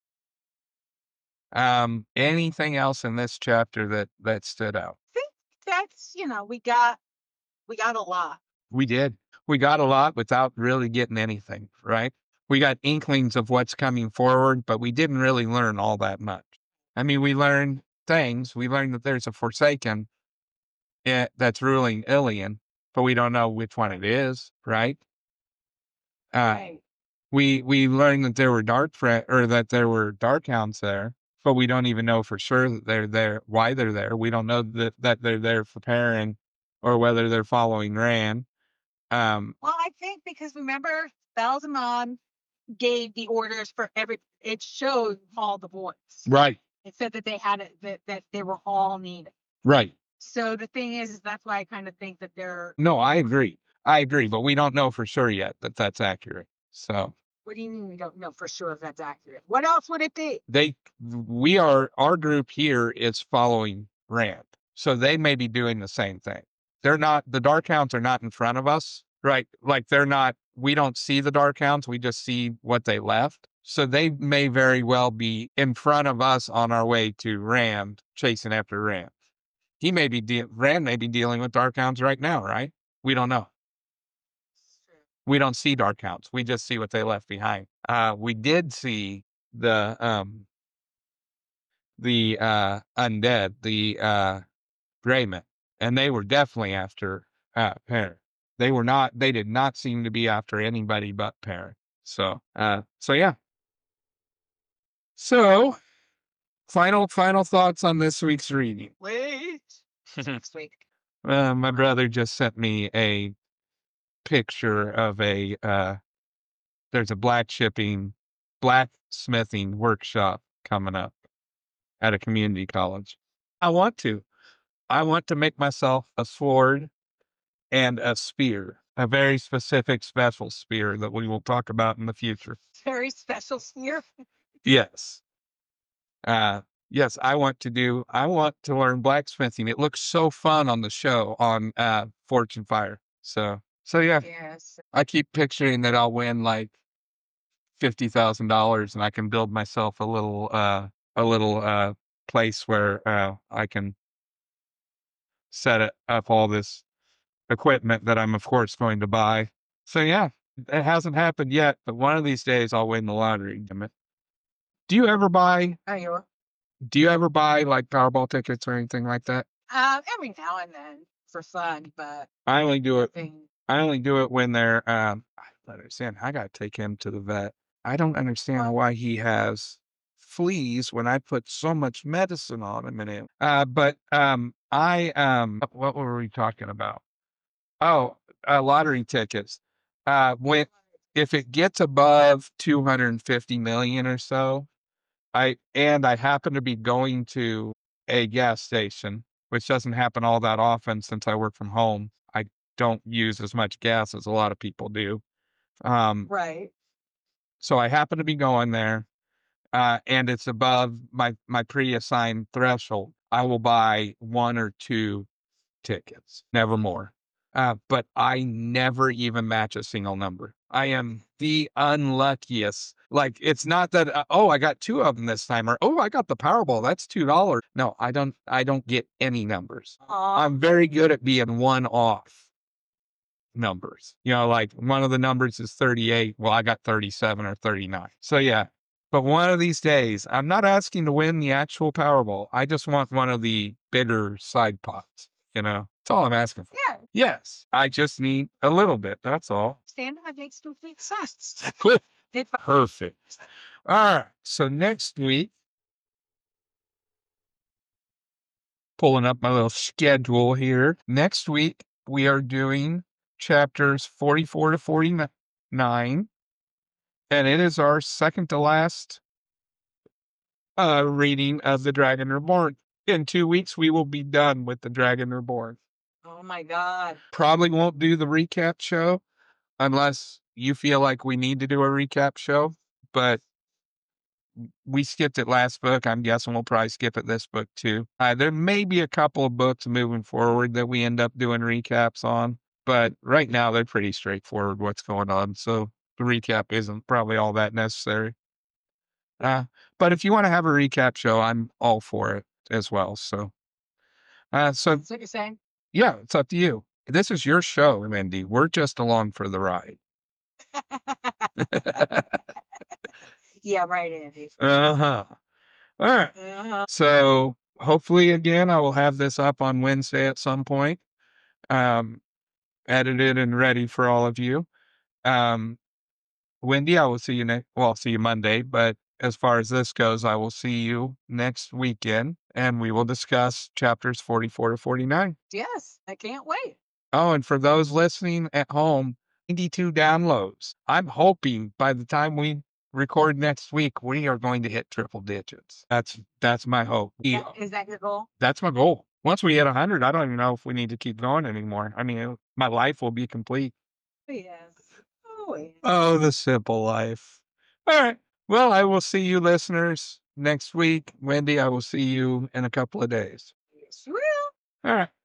um anything else in this chapter that that stood out? I think that's you know we got we got a lot. We did. We got a lot without really getting anything, right? We got inklings of what's coming forward, but we didn't really learn all that much. I mean, we learned things. We learned that there's a Forsaken eh, that's ruling Ilion, but we don't know which one it is, right? Uh, Right. we we learned that there were dark fre- or that there were dark hounds there, but we don't even know for sure that they're there, why they're there. We don't know that that they're there for Perrin or whether they're following Rand. Um, Well, I think because remember, Baalzamon gave the orders for every. It showed all the boys. right, It said that they had it that that they were all needed. right. So the thing is, is that's why I kind of think that they're. No, I agree. I agree, but we don't know for sure yet that that's accurate. So What do you mean we don't know for sure if that's accurate? What else would it be? they, we are, our group here is following Rand. So they may be doing the same thing. They're not, the Dark Hounds are not in front of us, right? Like they're not, we don't see the Dark Hounds. We just see what they left. So they may very well be in front of us on our way to Rand, chasing after Rand. He may be, de- Rand may be dealing with Dark Hounds right now, right? We don't know. We don't see Dark Hounds. We just see what they left behind. Uh, we did see the um the uh undead, the uh Greymen, and they were definitely after uh Perrin. They were not. They did not seem to be after anybody but Perrin. So uh, so yeah. So final final thoughts on this week's reading. Wait. Next week. Uh, my brother just sent me a picture of a uh there's a black shipping blacksmithing workshop coming up at a community college. I want to. I want to make myself a sword and a spear, a very specific special spear that we will talk about in the future. Very special spear. Yes. Uh yes, I want to do I want to learn blacksmithing. It looks so fun on the show on uh Fortune Fire. So so yeah, Yes. I keep picturing that I'll win like fifty thousand dollars and I can build myself a little uh a little uh place where uh I can set it up all this equipment that I'm of course going to buy. So yeah, it hasn't happened yet, but one of these days I'll win the lottery. Damn it. Do you ever buy Oh, you are. do you ever buy like Powerball tickets or anything like that? Um, every now and then for fun, but I only do it nothing. I only do it when they're um I don't understand. I gotta take him to the vet. I don't understand why he has fleas when I put so much medicine on him and him. Uh but um I um what were we talking about? Oh, uh, lottery tickets. Uh when if it gets above two hundred fifty million or so, I and I happen to be going to a gas station, which doesn't happen all that often since I work from home. I don't use as much gas as a lot of people do. Um, Right. so I happen to be going there, uh, and it's above my my pre-assigned threshold, I will buy one or two tickets, never more. Uh, but I never even match a single number. I am the unluckiest. Like, it's not that, uh, oh, I got two of them this time, or, oh, I got the Powerball. That's two dollars. No, I don't, I don't get any numbers. Aw. I'm very good at being one off numbers. You know, like one of the numbers is thirty-eight. Well, I got thirty-seven or thirty-nine. So yeah, but one of these days, I'm not asking to win the actual Powerball. I just want one of the bigger side pots, you know, that's all I'm asking for. Yeah. Yes, I just need a little bit. That's all. Stand up makes complete sense. It- Perfect. All right. So next week, pulling up my little schedule here. Next week, we are doing chapters forty-four to forty-nine. And it is our second to last uh, reading of The Dragon Reborn. In two weeks, we will be done with The Dragon Reborn. Oh my God. Probably won't do the recap show unless you feel like we need to do a recap show. But we skipped it last book. I'm guessing we'll probably skip it this book too. Uh, there may be a couple of books moving forward that we end up doing recaps on. But right now, they're pretty straightforward what's going on. So the recap isn't probably all that necessary. Uh, but if you want to have a recap show, I'm all for it as well. So, uh, so That's what you're saying? yeah, it's up to you. This is your show, Mindy. We're just along for the ride. Yeah, right, Andy. Uh huh. All right. Uh-huh. So hopefully, again, I will have this up on Wednesday at some point, um, edited and ready for all of you. Um, Wendy, I will see you next. Well, I'll see you Monday, but as far as this goes, I will see you next weekend, and we will discuss chapters forty-four to forty-nine. Yes, I can't wait. Oh, and for those listening at home, ninety-two downloads. I'm hoping by the time we record next week, we are going to hit triple digits. That's that's my hope. That, is that your goal? That's my goal. Once we hit one hundred, I don't even know if we need to keep going anymore. I mean, my life will be complete. Yes. Oh, yes. Oh, the simple life. All right. Well, I will see you listeners next week. Wendy, I will see you in a couple of days. Yes, you will. All right.